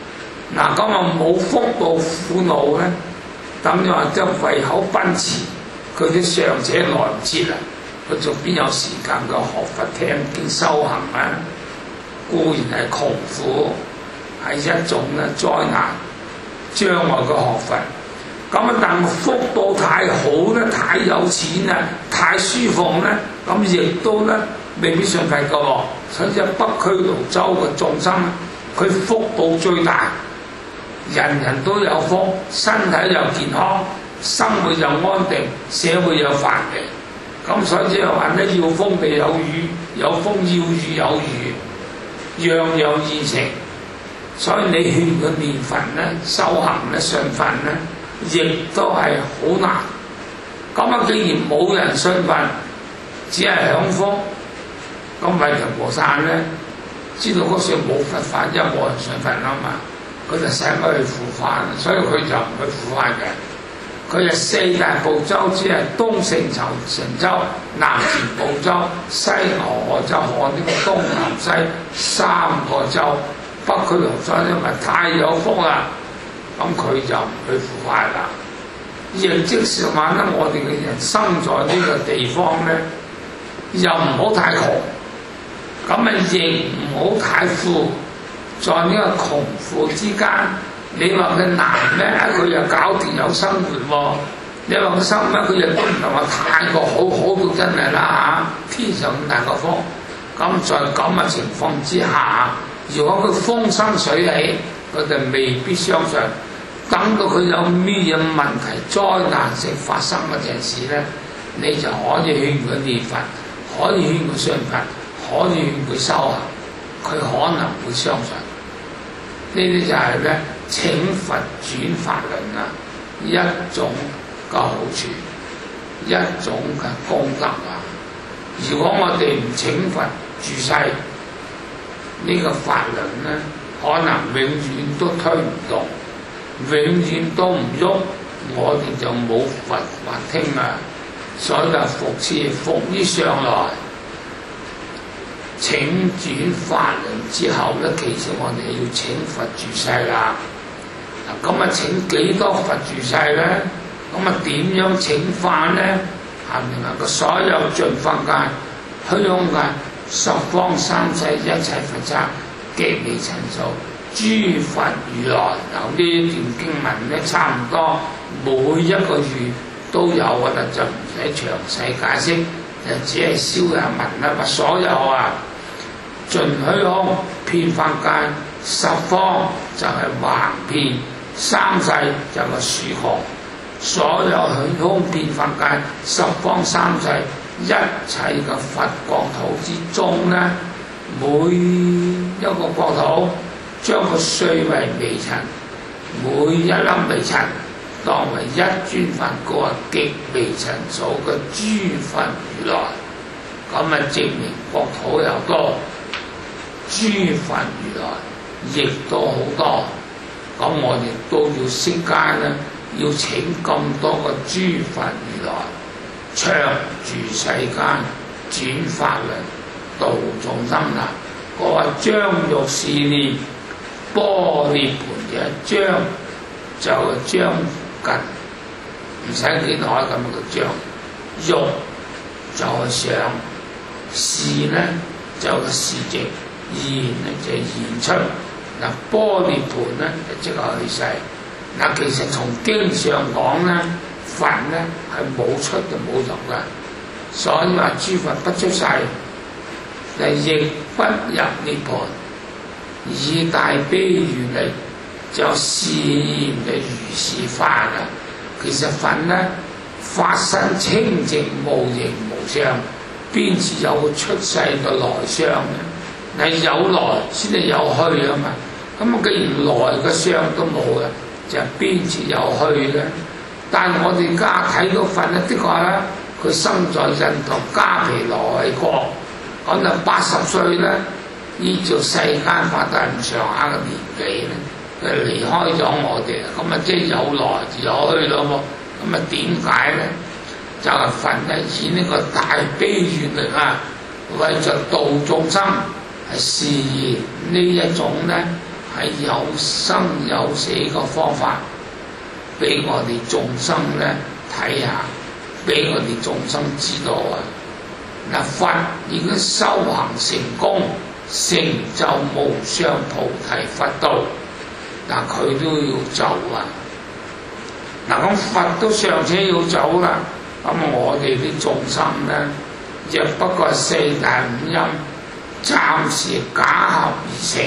嗱，咁啊冇福報苦惱咧，咁你話即係胃口奔馳，佢啲上者來唔切啊！佢仲邊有時間去學佛聽經修行啊？固然係窮苦，係一種咧災難，障礙佢學佛。咁啊，但福報太好咧，太有錢啦，太舒服咧，咁亦都咧未必信佛嘅喎。所以北俱盧洲嘅眾生，佢福報最大，人人都有福，身體又健康，生活又安定，社會又繁榮。咁所以即係話咧，要風地有雨，有風要雨有雨，樣樣現成。所以你勸佢念佛咧、修行咧、信佛咧，亦都係好難。咁啊，既然冇人信佛，只係享福，咁慧能和尚咧，知道嗰時冇佛法，因為冇人信佛啊嘛，佢就使佢去腐化，所以佢就唔去腐化嘅。佢係四大部洲，只係東勝神州、南贍部洲、西牛賀洲，看呢個東南西三個洲。北俱盧洲因為太有福啦，咁佢就唔去腐化啦。亦即是話咧，我哋嘅人生在呢個地方咧，又唔好太窮，咁啊亦唔好太富，在呢個窮富之間。你話佢難咩？佢又搞掂有生活喎。你話佢生咩？佢又都唔係話太過好，好到真係啦嚇，天上咁大個福。咁在咁嘅情況之下，如果佢風生水起，佢哋未必相信。等到佢有咩嘢問題、災難性發生嗰陣時咧，你就可以勸佢念佛，可以勸佢信佛，可以勸佢修行，佢可能會相信。呢啲就係咧請佛轉法輪啊，一種嘅好處，一種嘅功德啊！如果我哋唔請佛住世，呢個法輪咧，可能永遠都推唔動，永遠都唔喐，我哋就冇佛法聽啊！所以就復次復於上來。請轉法輪之後咧，其實我哋要請佛住世啦。嗱，咁啊請幾多佛住世咧？咁啊點樣請法咧？係咪啊？個所有盡法界、虛空界、十方三世一切佛剎，極微塵數，諸佛如來。嗱，呢段經文咧，差唔多每一個月都有㗎啦，就唔使詳細解釋。就只係燒下文啦，話所有啊，盡虛空遍法界，十方就係橫遍，三世就係豎空，所有虛空遍法界，十方三世一切嘅佛國土之中咧，每一個國土將佢碎為微塵，每一粒微塵當為一尊佛過極微塵數嘅諸佛如來，咁啊證明國土又多，諸佛如來亦都好多，咁我哋都要悉皆咧，要請咁多個諸佛如來長住世間，轉法輪度眾生啦。我話將欲是念般涅槃嘅將就係將近，唔使幾耐咁嘅將，欲就係想，事咧就係事直，言咧就係言出。嗱，般涅槃咧就即係去世。嗱，其實從經上講咧，佛咧係冇出就冇入嘅，所以話諸佛不出世，亦不入涅槃，以大悲願力就示現嘅如是法啦。其實佛咧法身清淨無形無相，邊次有個出世嘅來相咧？係有來先至有去啊嘛。咁既然來嘅相都冇啦，就邊次有去咧？但係我哋而家睇到佛咧，的確咧，佢生在印度迦毗羅衛國，咁就80歲咧，依照世間法都係咁上下嘅年紀咧，佢離開咗我哋，咁啊即係有來就有去咯喎。咁啊點解咧？就係佛咧以呢個大悲願力啊，為咗度眾生係示現呢一種咧係有生有死嘅方法，俾我哋眾生咧睇下，俾我哋眾生知道啊！嗱，佛已經修行成功，成就無上菩提佛道，嗱佢都要走啊！嗱咁佛都尚且要走啦，咁我哋啲眾生咧，亦不過係四大五陰暫時假合而成，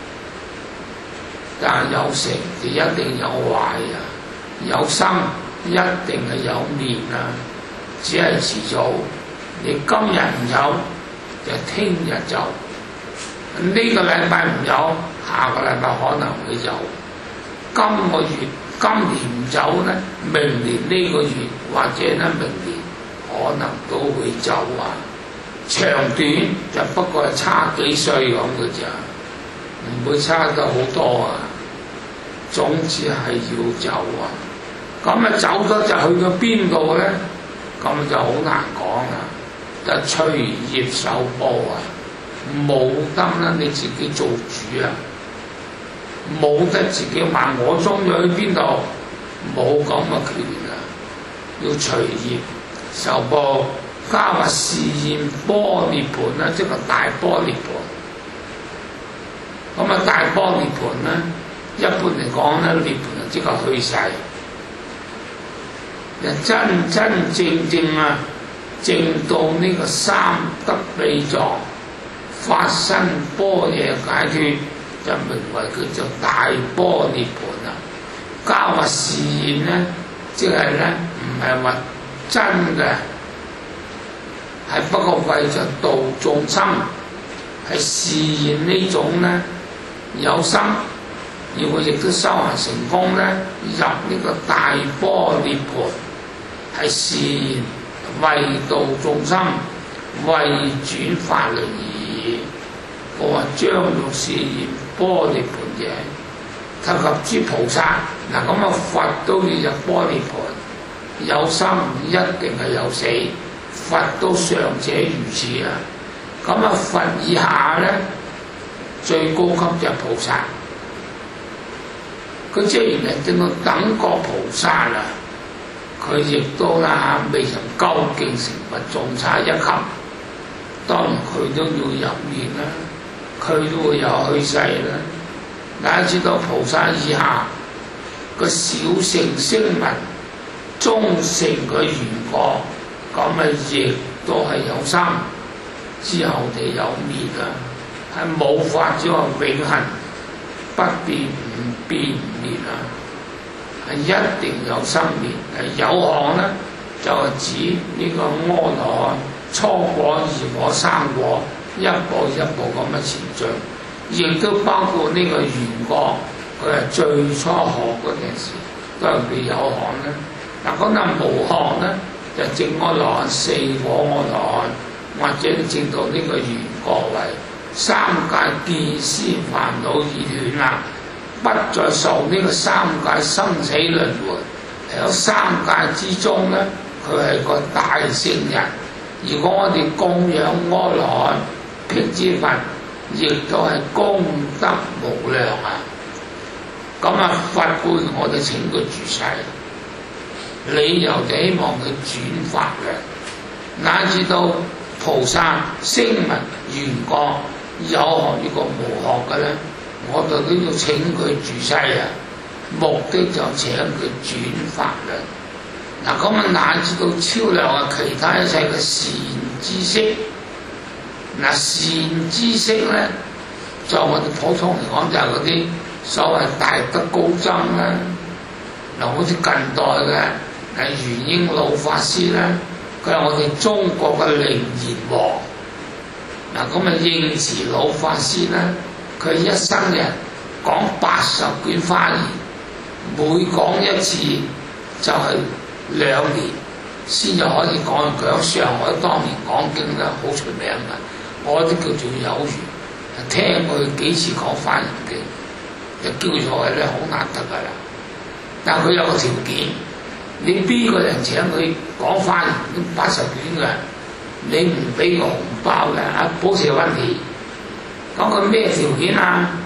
但係有成就一定有壞啊，有生一定係有滅啊，只係遲早。你今日唔有，就聽日就呢個禮拜唔有，下個禮拜可能會有。今個月、今年唔走咧，明年呢個月或者咧明年可能都會走啊。長短就不過係差幾歲咁嘅咋，唔會差得好多啊。總之係要走啊。咁啊走咗就去到邊度咧？咁就好難講啦。就隨業受報啊，冇得啦，你自己做主啊，冇得自己話我中意去邊度，冇咁嘅權啊，要隨業受報。加話示現般涅盤啦，即係大般涅盤。咁啊，大般涅盤咧，一般嚟講咧，涅盤就即係去世，真真正正啊！證到呢個三德秘藏，發生般若解脫，就名為叫做大般涅盤啦。加話示現咧，即係咧唔係話真嘅，係不過為咗度眾生，係示現呢種咧有心，而我亦都修行成功咧，入呢個大般涅盤，係示現。為度眾生，為轉法輪而我話將欲示現般涅盤者，及諸菩薩嗱，咁啊佛都要入般涅盤，有生一定係有死，佛都尚且如此啊！咁啊佛以下咧，最高級就係菩薩，佢即係原來正到等覺菩薩啦。佢亦都啦未曾究竟成佛，仲差一級。當然佢都要入滅啦，佢都會有去世啦。大家知道菩薩以下個小乘聲聞、中乘嘅緣果，咁啊亦都係有生，之後地有滅啊，係冇法子話永恆不變唔變唔滅啊！係一定有生滅，係有項咧就係指呢個阿羅漢初果、二果、三果，一步一步咁嘅前進，亦都包括呢個緣果，佢係最初學嗰陣時都係會有項咧。嗱，講到無項咧，就證阿羅漢、四果阿羅漢，或者證到呢個緣果為三界見思煩惱已斷啦。不再受呢個三界生死輪迴，喺三界之中咧，佢係個大聖人。如果我哋供養阿羅漢、辟支佛，亦都係功德無量啊！咁啊，佛會我哋請佢住世，理由就希望佢轉法嘅，乃至到菩薩、聲聞、緣覺有學呢個無學嘅咧。我哋都要請佢住世啊！目的就請佢轉法嘅。嗱，咁啊乃至到超量啊其他一切嘅善知識。嗱，善知識咧，就我哋普通嚟講就係嗰啲所謂大德高僧啦。嗱，好似近代嘅元英老法師咧，佢係我哋中國嘅靈言王。嗱，咁啊應慈老法師咧。佢一生人講80卷華嚴，每講一次就係2年先至可以講。佢喺上海當年講經咧好出名嘅，我都叫做有緣，聽佢幾次講華嚴經，就叫做係咧好難得噶啦。但係佢有個條件，你邊個人請佢講華嚴80卷嘅，你唔俾個紅包嘅啊，保持問題。講佢咩條件啊？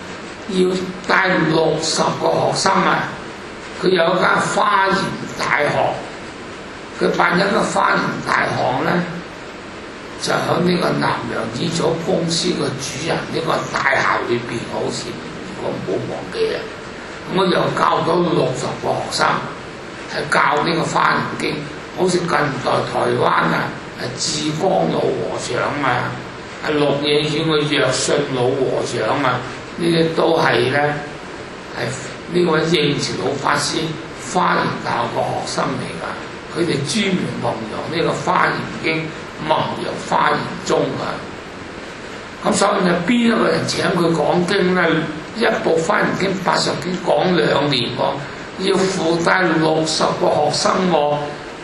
要帶60個學生啊！佢有一間花園大學，佢辦一個花園大學咧，就喺呢個南洋煙草公司個主人呢個大廈裏邊，好似我唔好忘記啊！我又教咗60個學生，係教呢個花園經，好似近代台灣啊，係志光老和尚啊，係鹿野縣嘅藥信老和尚啊，呢啲都係咧係呢位應慈老法師花園大學個學生嚟㗎，佢哋專門弘揚呢個花園經，弘揚花園宗㗎。咁所以就邊一個人請佢講經咧？一部《花園經》80經講2年喎，要附帶60個學生喎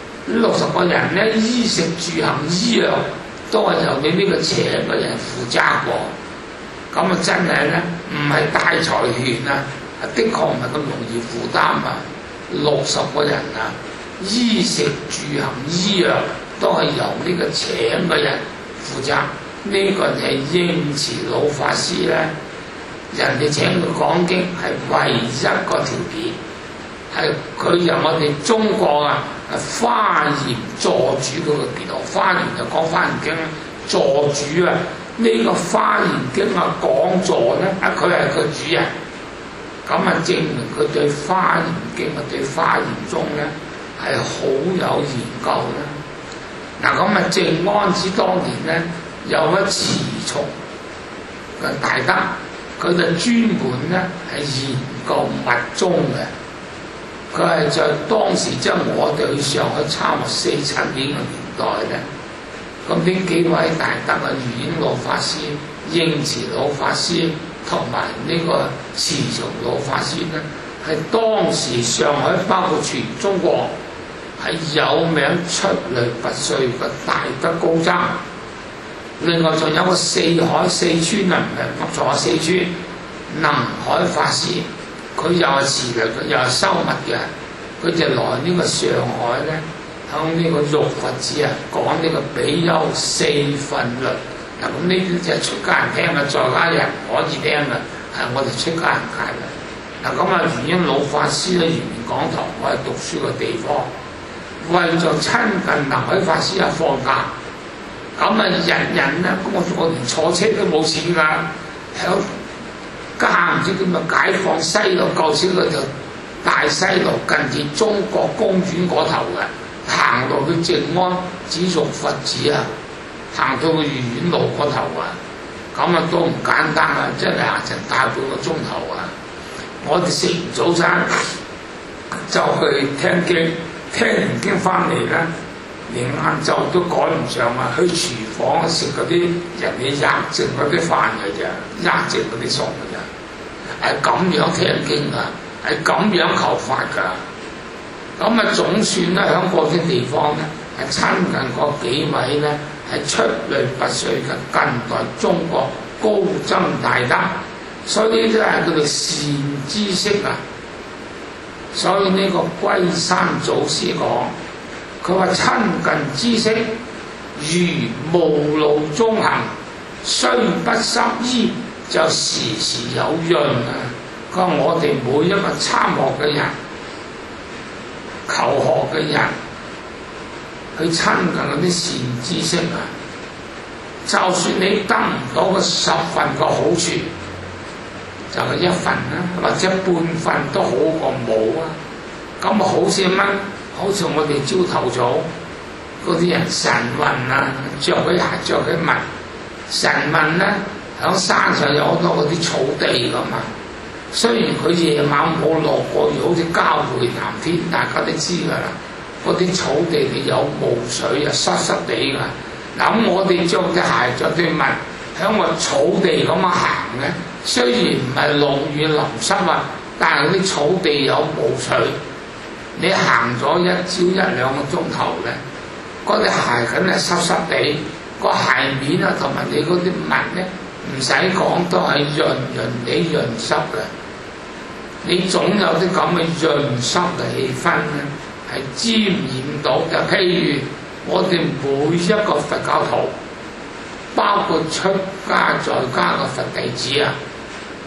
，60個人咧衣食住行醫藥都係由你呢個請嘅人負責喎。咁啊真係咧唔係大財團啊，的確唔係咁容易負擔啊。60個人啊，衣食住行醫藥都係由呢個請嘅人負責。呢個係應慈老法師咧。人哋請佢講經係唯一個條件，係佢由我哋中國啊花園座主嗰個邊度，花園就講花園經，座主啊呢、這個花園經啊講座咧，佢係個主人，咁啊證明佢對花園經啊對花園宗咧係好有研究啦。嗱咁啊靜安寺當年咧有一慈從嘅大德。佢就專門咧係研究密宗嘅，佢係在當時即係我哋去上海差唔多47年嘅年代咧，咁呢幾位大德啊，玄演老法師、應慈老法師同埋呢個慈從老法師咧，係當時上海包括全中國係有名出類拔萃嘅大德高僧。另外仲有個四海四川啊，唔係噏錯啊，四川能海法師，佢又係慈律嘅，又係修密嘅，佢就來呢個上海咧，響呢個玉佛寺啊講呢個比丘四分律。嗱咁呢啲就係出家人聽嘅，在家人可以聽嘅，係我哋出家人戒嘅。嗱咁啊，玄演老法師咧，圓明講堂我係讀書嘅地方，為咗親近能海法師啊放假。咁啊，人咧，我連坐車都冇錢㗎，響間唔知點啊，解放西路舊時嗰條大西路近住中國公園嗰頭嘅，行到去靜安寺玉佛寺啊，行到去玄演路嗰頭啊，咁啊都唔簡單啊，真係行成大半個鐘頭啊！我哋食完早餐就去聽經，聽完經翻嚟咧。連晏晝都趕唔上啊！去廚房食嗰啲人哋壓剩嗰啲飯嘅啫，壓剩嗰啲餸嘅啫，係咁樣聽經啊，係咁樣求法㗎。咁啊總算咧喺嗰啲地方咧，係親近嗰幾位咧係出類拔萃嘅近代中國高僧大德，所以呢啲係佢哋善知識啊。所以呢個龜山祖師講。佢話親近知識如無路中行，雖不濕衣就時時有潤啊！佢話我哋每一個參學嘅人、求學嘅人，去親近嗰啲善知識啊，就算你得唔到個10份嘅好處，就係1份啦，或者半份都好過冇啊！咁啊好似乜？好似我哋朝頭早嗰啲人晨運啊，着佢鞋着佢襪，晨運咧響山上有好多嗰啲草地噶嘛。雖然佢夜晚冇落過雨，好似交匯藍天，大家都知噶啦。嗰啲草地你有霧水啊，濕濕地噶。嗱咁我哋着對鞋着對襪，響個草地咁樣行咧，雖然唔係落雨淋濕啊，但係嗰啲草地有霧水。你行咗1朝1、2個鐘頭咧，嗰啲鞋梗係濕濕地，個鞋面啊同埋你嗰啲襪咧，唔使講都係潤地潤濕嘅。你總有啲咁嘅潤濕嘅氣氛咧，係沾染到嘅。譬如我哋每一個佛教徒，包括出家在家嘅佛弟子啊，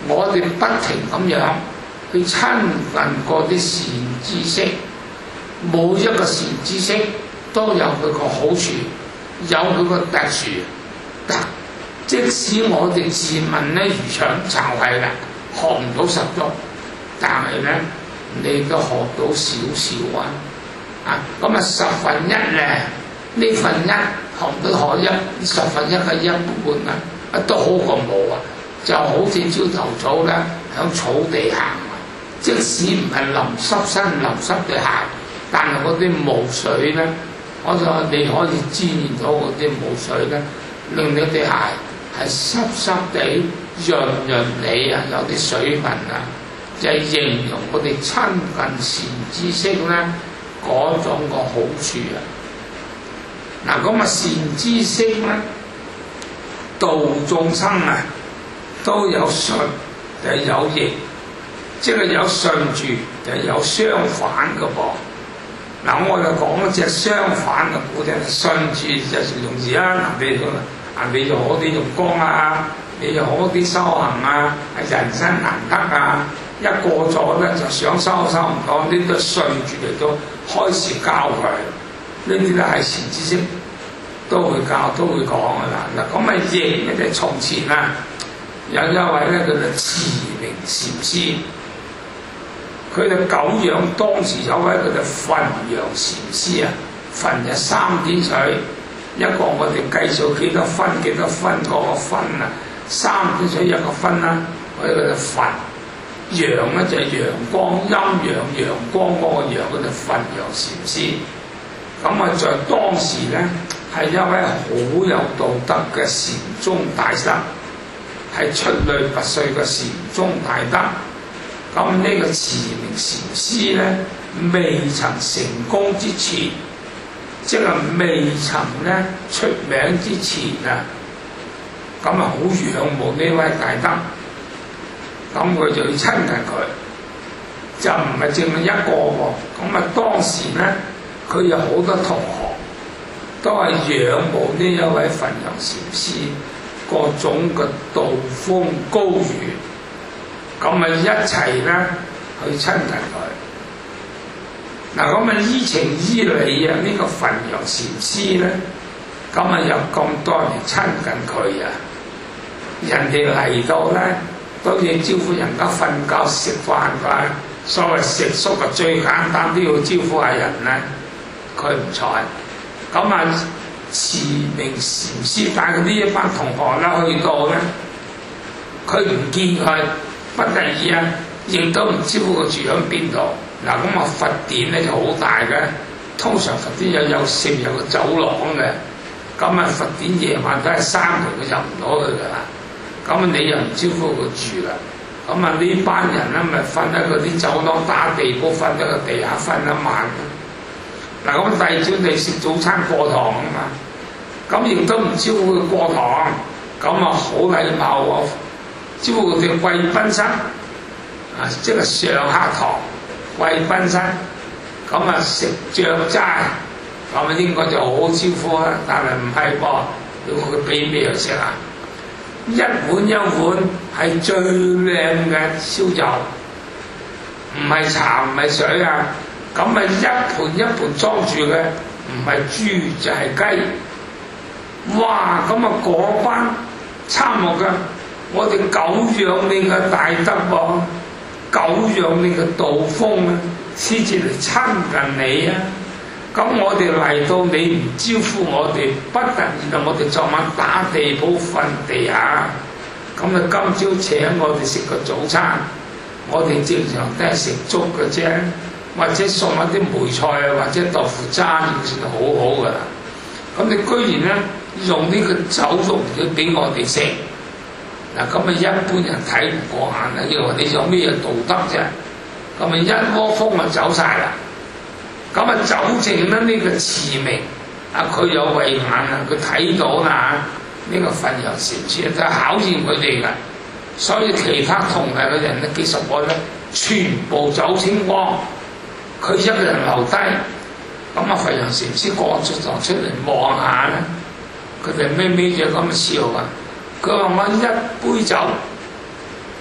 我哋不停咁樣去親近嗰啲善知識，每一個善知識都有佢個好處，有佢個特殊。即使我哋自問咧愚蠢慚愧啦，學唔到十足，但係咧你都學到少少啊！咁啊1/10咧，呢份一學到學一，1/10嘅一半啊，都好過冇啊！就好似朝頭早咧響草地行，即使唔係淋濕身淋濕對鞋，但係嗰啲霧水咧，你可以沾染到嗰啲霧水咧，令你對鞋係濕濕地、潤潤地啊，有啲水分啊，就係形容我哋親近善知識咧嗰種個好處啊！嗱，咁啊善知識咧度眾生啊，都有順就係有逆，即係有順住就係有相反嘅噃。嗱，我就講一隻相反嘅古仔，順住就容易啊，你就好啲用功啊，你就好啲修行啊，係人生難得啊！一過咗咧就想收唔到，呢啲都順住嚟到開始教佢，呢啲都係善知識都會教都會講噶啦。嗱，咁啊逆咧就從前啊有一位咧叫做慈明禪師，佢就久仰當時有位叫做汾陽禪師啊，汾就3點水。一個我哋計數幾多分嗰個分啊，3點水一個分啦，我哋叫做汾。陽咧就係陽光，陰陽陽光嗰個陽，叫做汾陽禪師。咁啊，在當時咧係一位好有道德嘅禪宗大德，係出類拔萃嘅禪宗大德。咁呢個慈明禪師咧，未曾成功之前，即係未曾咧出名之前啊，咁啊好仰慕呢位大德，咁佢就要親近佢，就唔係淨係一個喎。咁啊當時咧，佢有好多同學都係仰慕呢一位汾陽禪師各種嘅道風高遠，咁啊一齊咧去親近佢。嗱，咁啊依情依理啊，呢個汾陽禪師咧，咁啊有咁多人嚟親近佢啊，人哋嚟到咧都要招呼人家瞓覺食飯㗎，所謂食宿啊最簡單都要招呼下人咧，佢唔睬。咁啊慈明禪師帶佢呢一班同學啦去到咧，佢唔見佢，不得已啊，亦都唔知佢住喺邊度。嗱，咁啊佛殿咧就好大嘅，通常佛殿有四面有個走廊嘅，咁啊佛殿夜晚都係閂門，佢入唔到去㗎啦。咁你又唔招呼佢住啦，咁啊呢班人咧咪瞓喺嗰啲走廊打地鋪，瞓喺個地下瞓一晚。嗱，咁第二朝你食早餐過堂啊嘛，咁亦都唔招呼佢過堂，咁啊好禮貌喎，招呼佢哋貴賓室啊，即係上下堂。貴賓室，咁啊食醬齋，咁啊應該就好招呼啦。但係唔係噃，要佢俾咩食啊？一碗一碗係最靚嘅燒酒，唔係茶唔係水啊。咁啊一盤一盤裝住嘅，唔係豬就係雞。哇！咁啊嗰班參學嘅，我哋久仰你嘅大德喎。久仰你嘅道風啊，先至嚟親近你啊！咁我哋嚟到你唔招呼我哋，不但然我哋昨晚打地鋪瞓地下，咁啊今朝請我哋食個早餐，我哋正常都係食粥嘅啫，或者送一啲梅菜啊，或者豆腐渣已經算好好噶啦。咁你居然咧用呢個酒肉嚟俾我哋食？嗱，咁啊一般人睇唔過眼啊，認為你有咩道德啫？咁啊一窩蜂啊走晒啦，咁啊走剩咧呢個慈明啊，佢有慧眼啊，佢睇到啦呢個汾陽禪師就考驗佢哋噶，所以其他同嚟嘅人咧幾十個咧全部走清光，佢一個人留低，咁啊汾陽禪師過咗堂出嚟望下咧，佢哋咩咩嘢咁笑啊！佢話我一杯酒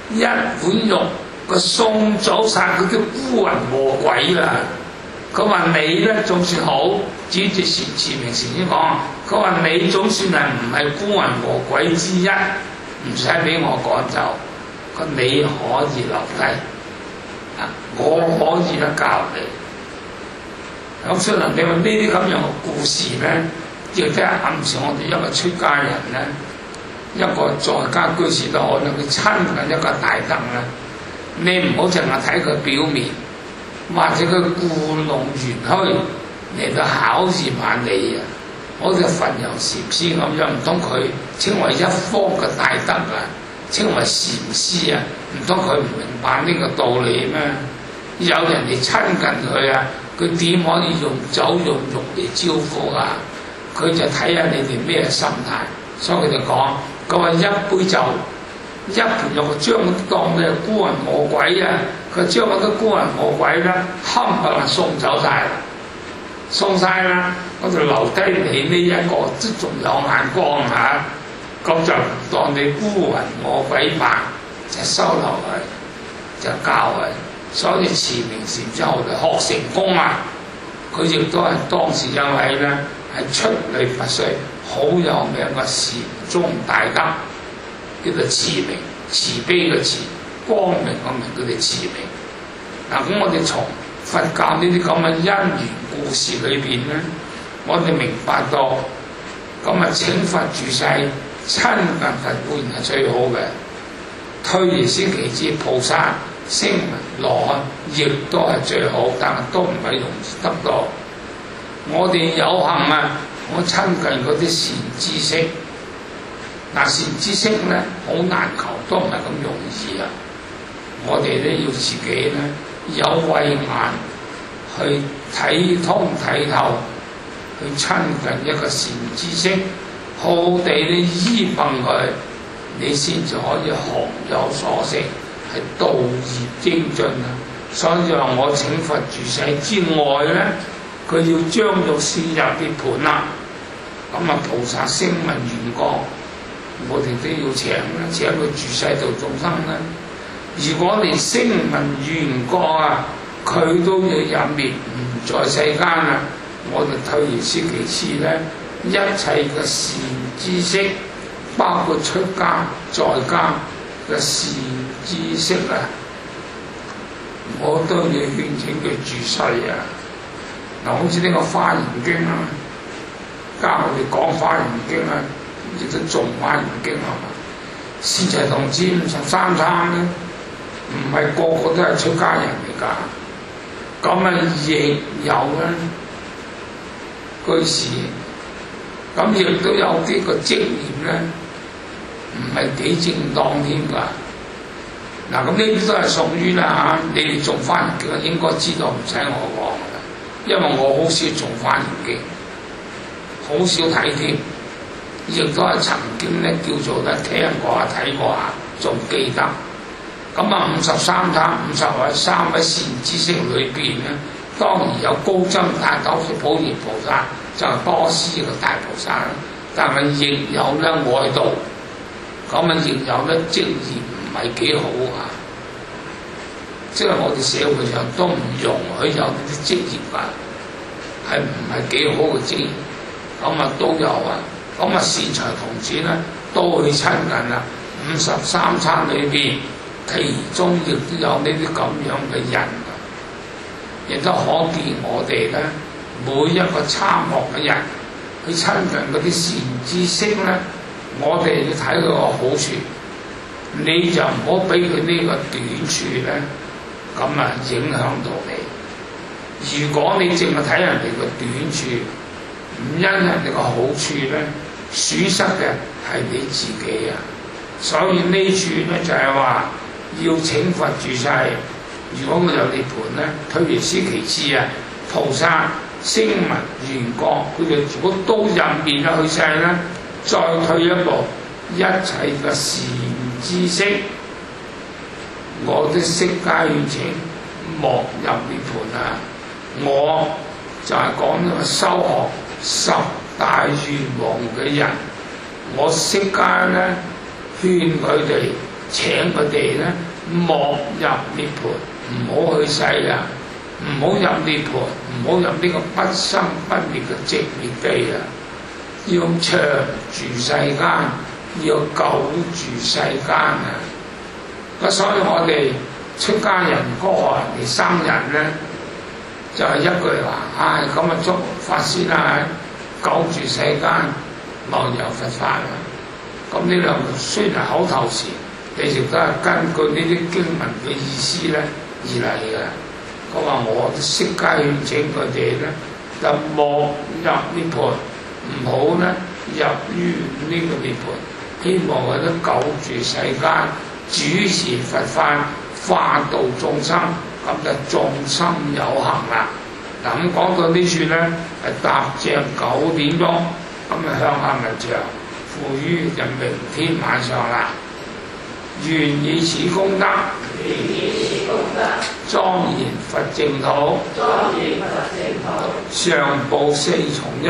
一碗肉佢送走晒佢啲孤魂餓鬼啦。佢話你咧總算好，主持持明禪師講，佢話你總算係唔係孤魂餓鬼之一，唔使俾我趕走，佢你可以留低，我可以咧教你。咁所以你話呢啲咁樣嘅故事咧，亦都係暗示我哋一個出家人咧，一個在家居士都可能佢親近一個大德啦。你唔好淨係睇佢表面，或者佢故弄玄虛嚟到考驗下你啊！好似佛陽禪師咁樣，唔通佢稱為一方嘅大德啊，稱為禪師啊？唔通佢唔明白呢個道理咩？有人哋親近佢啊，佢點可以用酒用肉嚟招呼啊？佢就睇下你哋咩心態，所以佢就講：佢話一杯酒，一盤肉，將佢當咩孤魂餓鬼啊！佢將嗰啲孤魂餓鬼咧，冚唪唥送走晒啦，送晒啦，我就留低你呢一個，都仲有眼光嚇，咁就當你孤魂餓鬼吧，就收留佢，就教佢。所以持明禪之後就學成功啊！佢亦都係當時一位咧係出類拔萃、好有名嘅禪宗大德，叫做持明，慈悲嘅慈，光明嘅明，佢哋持明。嗱，咁我哋從佛教呢啲咁嘅因緣故事裏邊咧，我哋明白到咁啊，請佛住世，親近佛固然係最好嘅，退而思其次，菩薩聲聞羅漢亦都係最好，但係都唔係容易得到。我哋有幸啊，我親近嗰啲善知識，嗱，善知識咧好難求，都唔係咁容易啊！我哋咧要自己咧有慧眼去睇通睇透，去親近一個善知識，好好地咧依憑佢，你先至可以學有所成，係道業精進啊！所以話我請佛住世之外咧，佢要將欲先入涅盤啦。咁啊，菩薩聲聞緣覺，我哋都要請啦，請佢住世度眾生啦。如果連聲聞緣覺啊，佢都要入滅唔在世間啊，我哋退而思其次咧，一切嘅善知識，包括出家在家嘅善知識啊，我都要勸請佢住世啊。嗱，好似呢個《華嚴經》啊，教我哋講《華嚴經》啊，亦都誦《華嚴經》啊嘛。師齊同志53參咧，唔係個個都係出家人嚟㗎，咁啊亦有咧居士，咁亦都有啲個職業咧，唔係幾正當添㗎。嗱，咁呢啲都係屬於啦嚇，你哋誦《華嚴經》應該知道，唔使我講㗎啦，因為我好少誦《華嚴經》，好少睇添，亦都係曾經咧叫做咧聽過下睇過下，仲記得。咁啊53參53位善知識裏邊咧，當然有高僧大德普賢菩薩，就係多施嘅大菩薩啦。但係亦有咧外道，咁啊亦有咧職業唔係幾好啊。即係我哋社會上都唔容許有呢啲職業㗎，係唔係幾好嘅職業？咁啊都有啊。咁啊善財童子咧都去親近啦。53參裏邊，其中亦都有呢啲咁樣嘅人，亦都可見我哋咧每一個參學嘅人去親近嗰啲善知識咧，我哋要睇佢個好處，你就唔好俾佢呢個短處咧，咁啊影響到你。如果你淨係睇人哋個短處，唔因人哋個好處咧，損失嘅係你自己啊！所以呢處咧就係話要請佛住世。如果佢有涅盤咧，退而思其次啊，菩薩聲聞緣覺，佢哋如果都入面啦去世咧，再退一步，一切嘅善知識，我都悉皆勸請莫入涅盤啊！我就係講呢個修學10大願王嘅人，我悉皆咧勸佢哋請佢哋咧莫入涅槃，唔好去世啊，唔好入涅槃，唔好入呢個不生不滅嘅寂滅地啊！要長住世間，要久住世間啊！咁所以我哋出家人嗰個嚟生人咧，就係、是、一句話，咁啊祝法師啦，久住世間，望有佛法啊！咁呢兩個雖然係口頭禪，其實都係根據呢啲經文嘅意思咧而嚟嘅。咁話我釋迦勸請佢哋咧，就莫入涅槃，唔好咧入於呢個涅槃，希望佢都久住世間，主持佛法，化度眾生，咁就眾生有行啦。嗱咁講到呢處咧，係踏正9點鐘，咁啊向下文長，付於就明天晚上啦。願以此功德，莊嚴佛淨土，上報四重恩，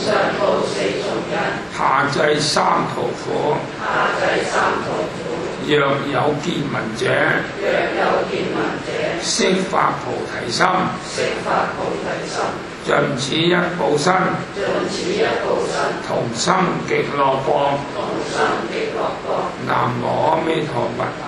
下濟三途苦。若有見聞者，悉發菩提心，盡此一報身，同生極樂國。南無阿彌陀佛。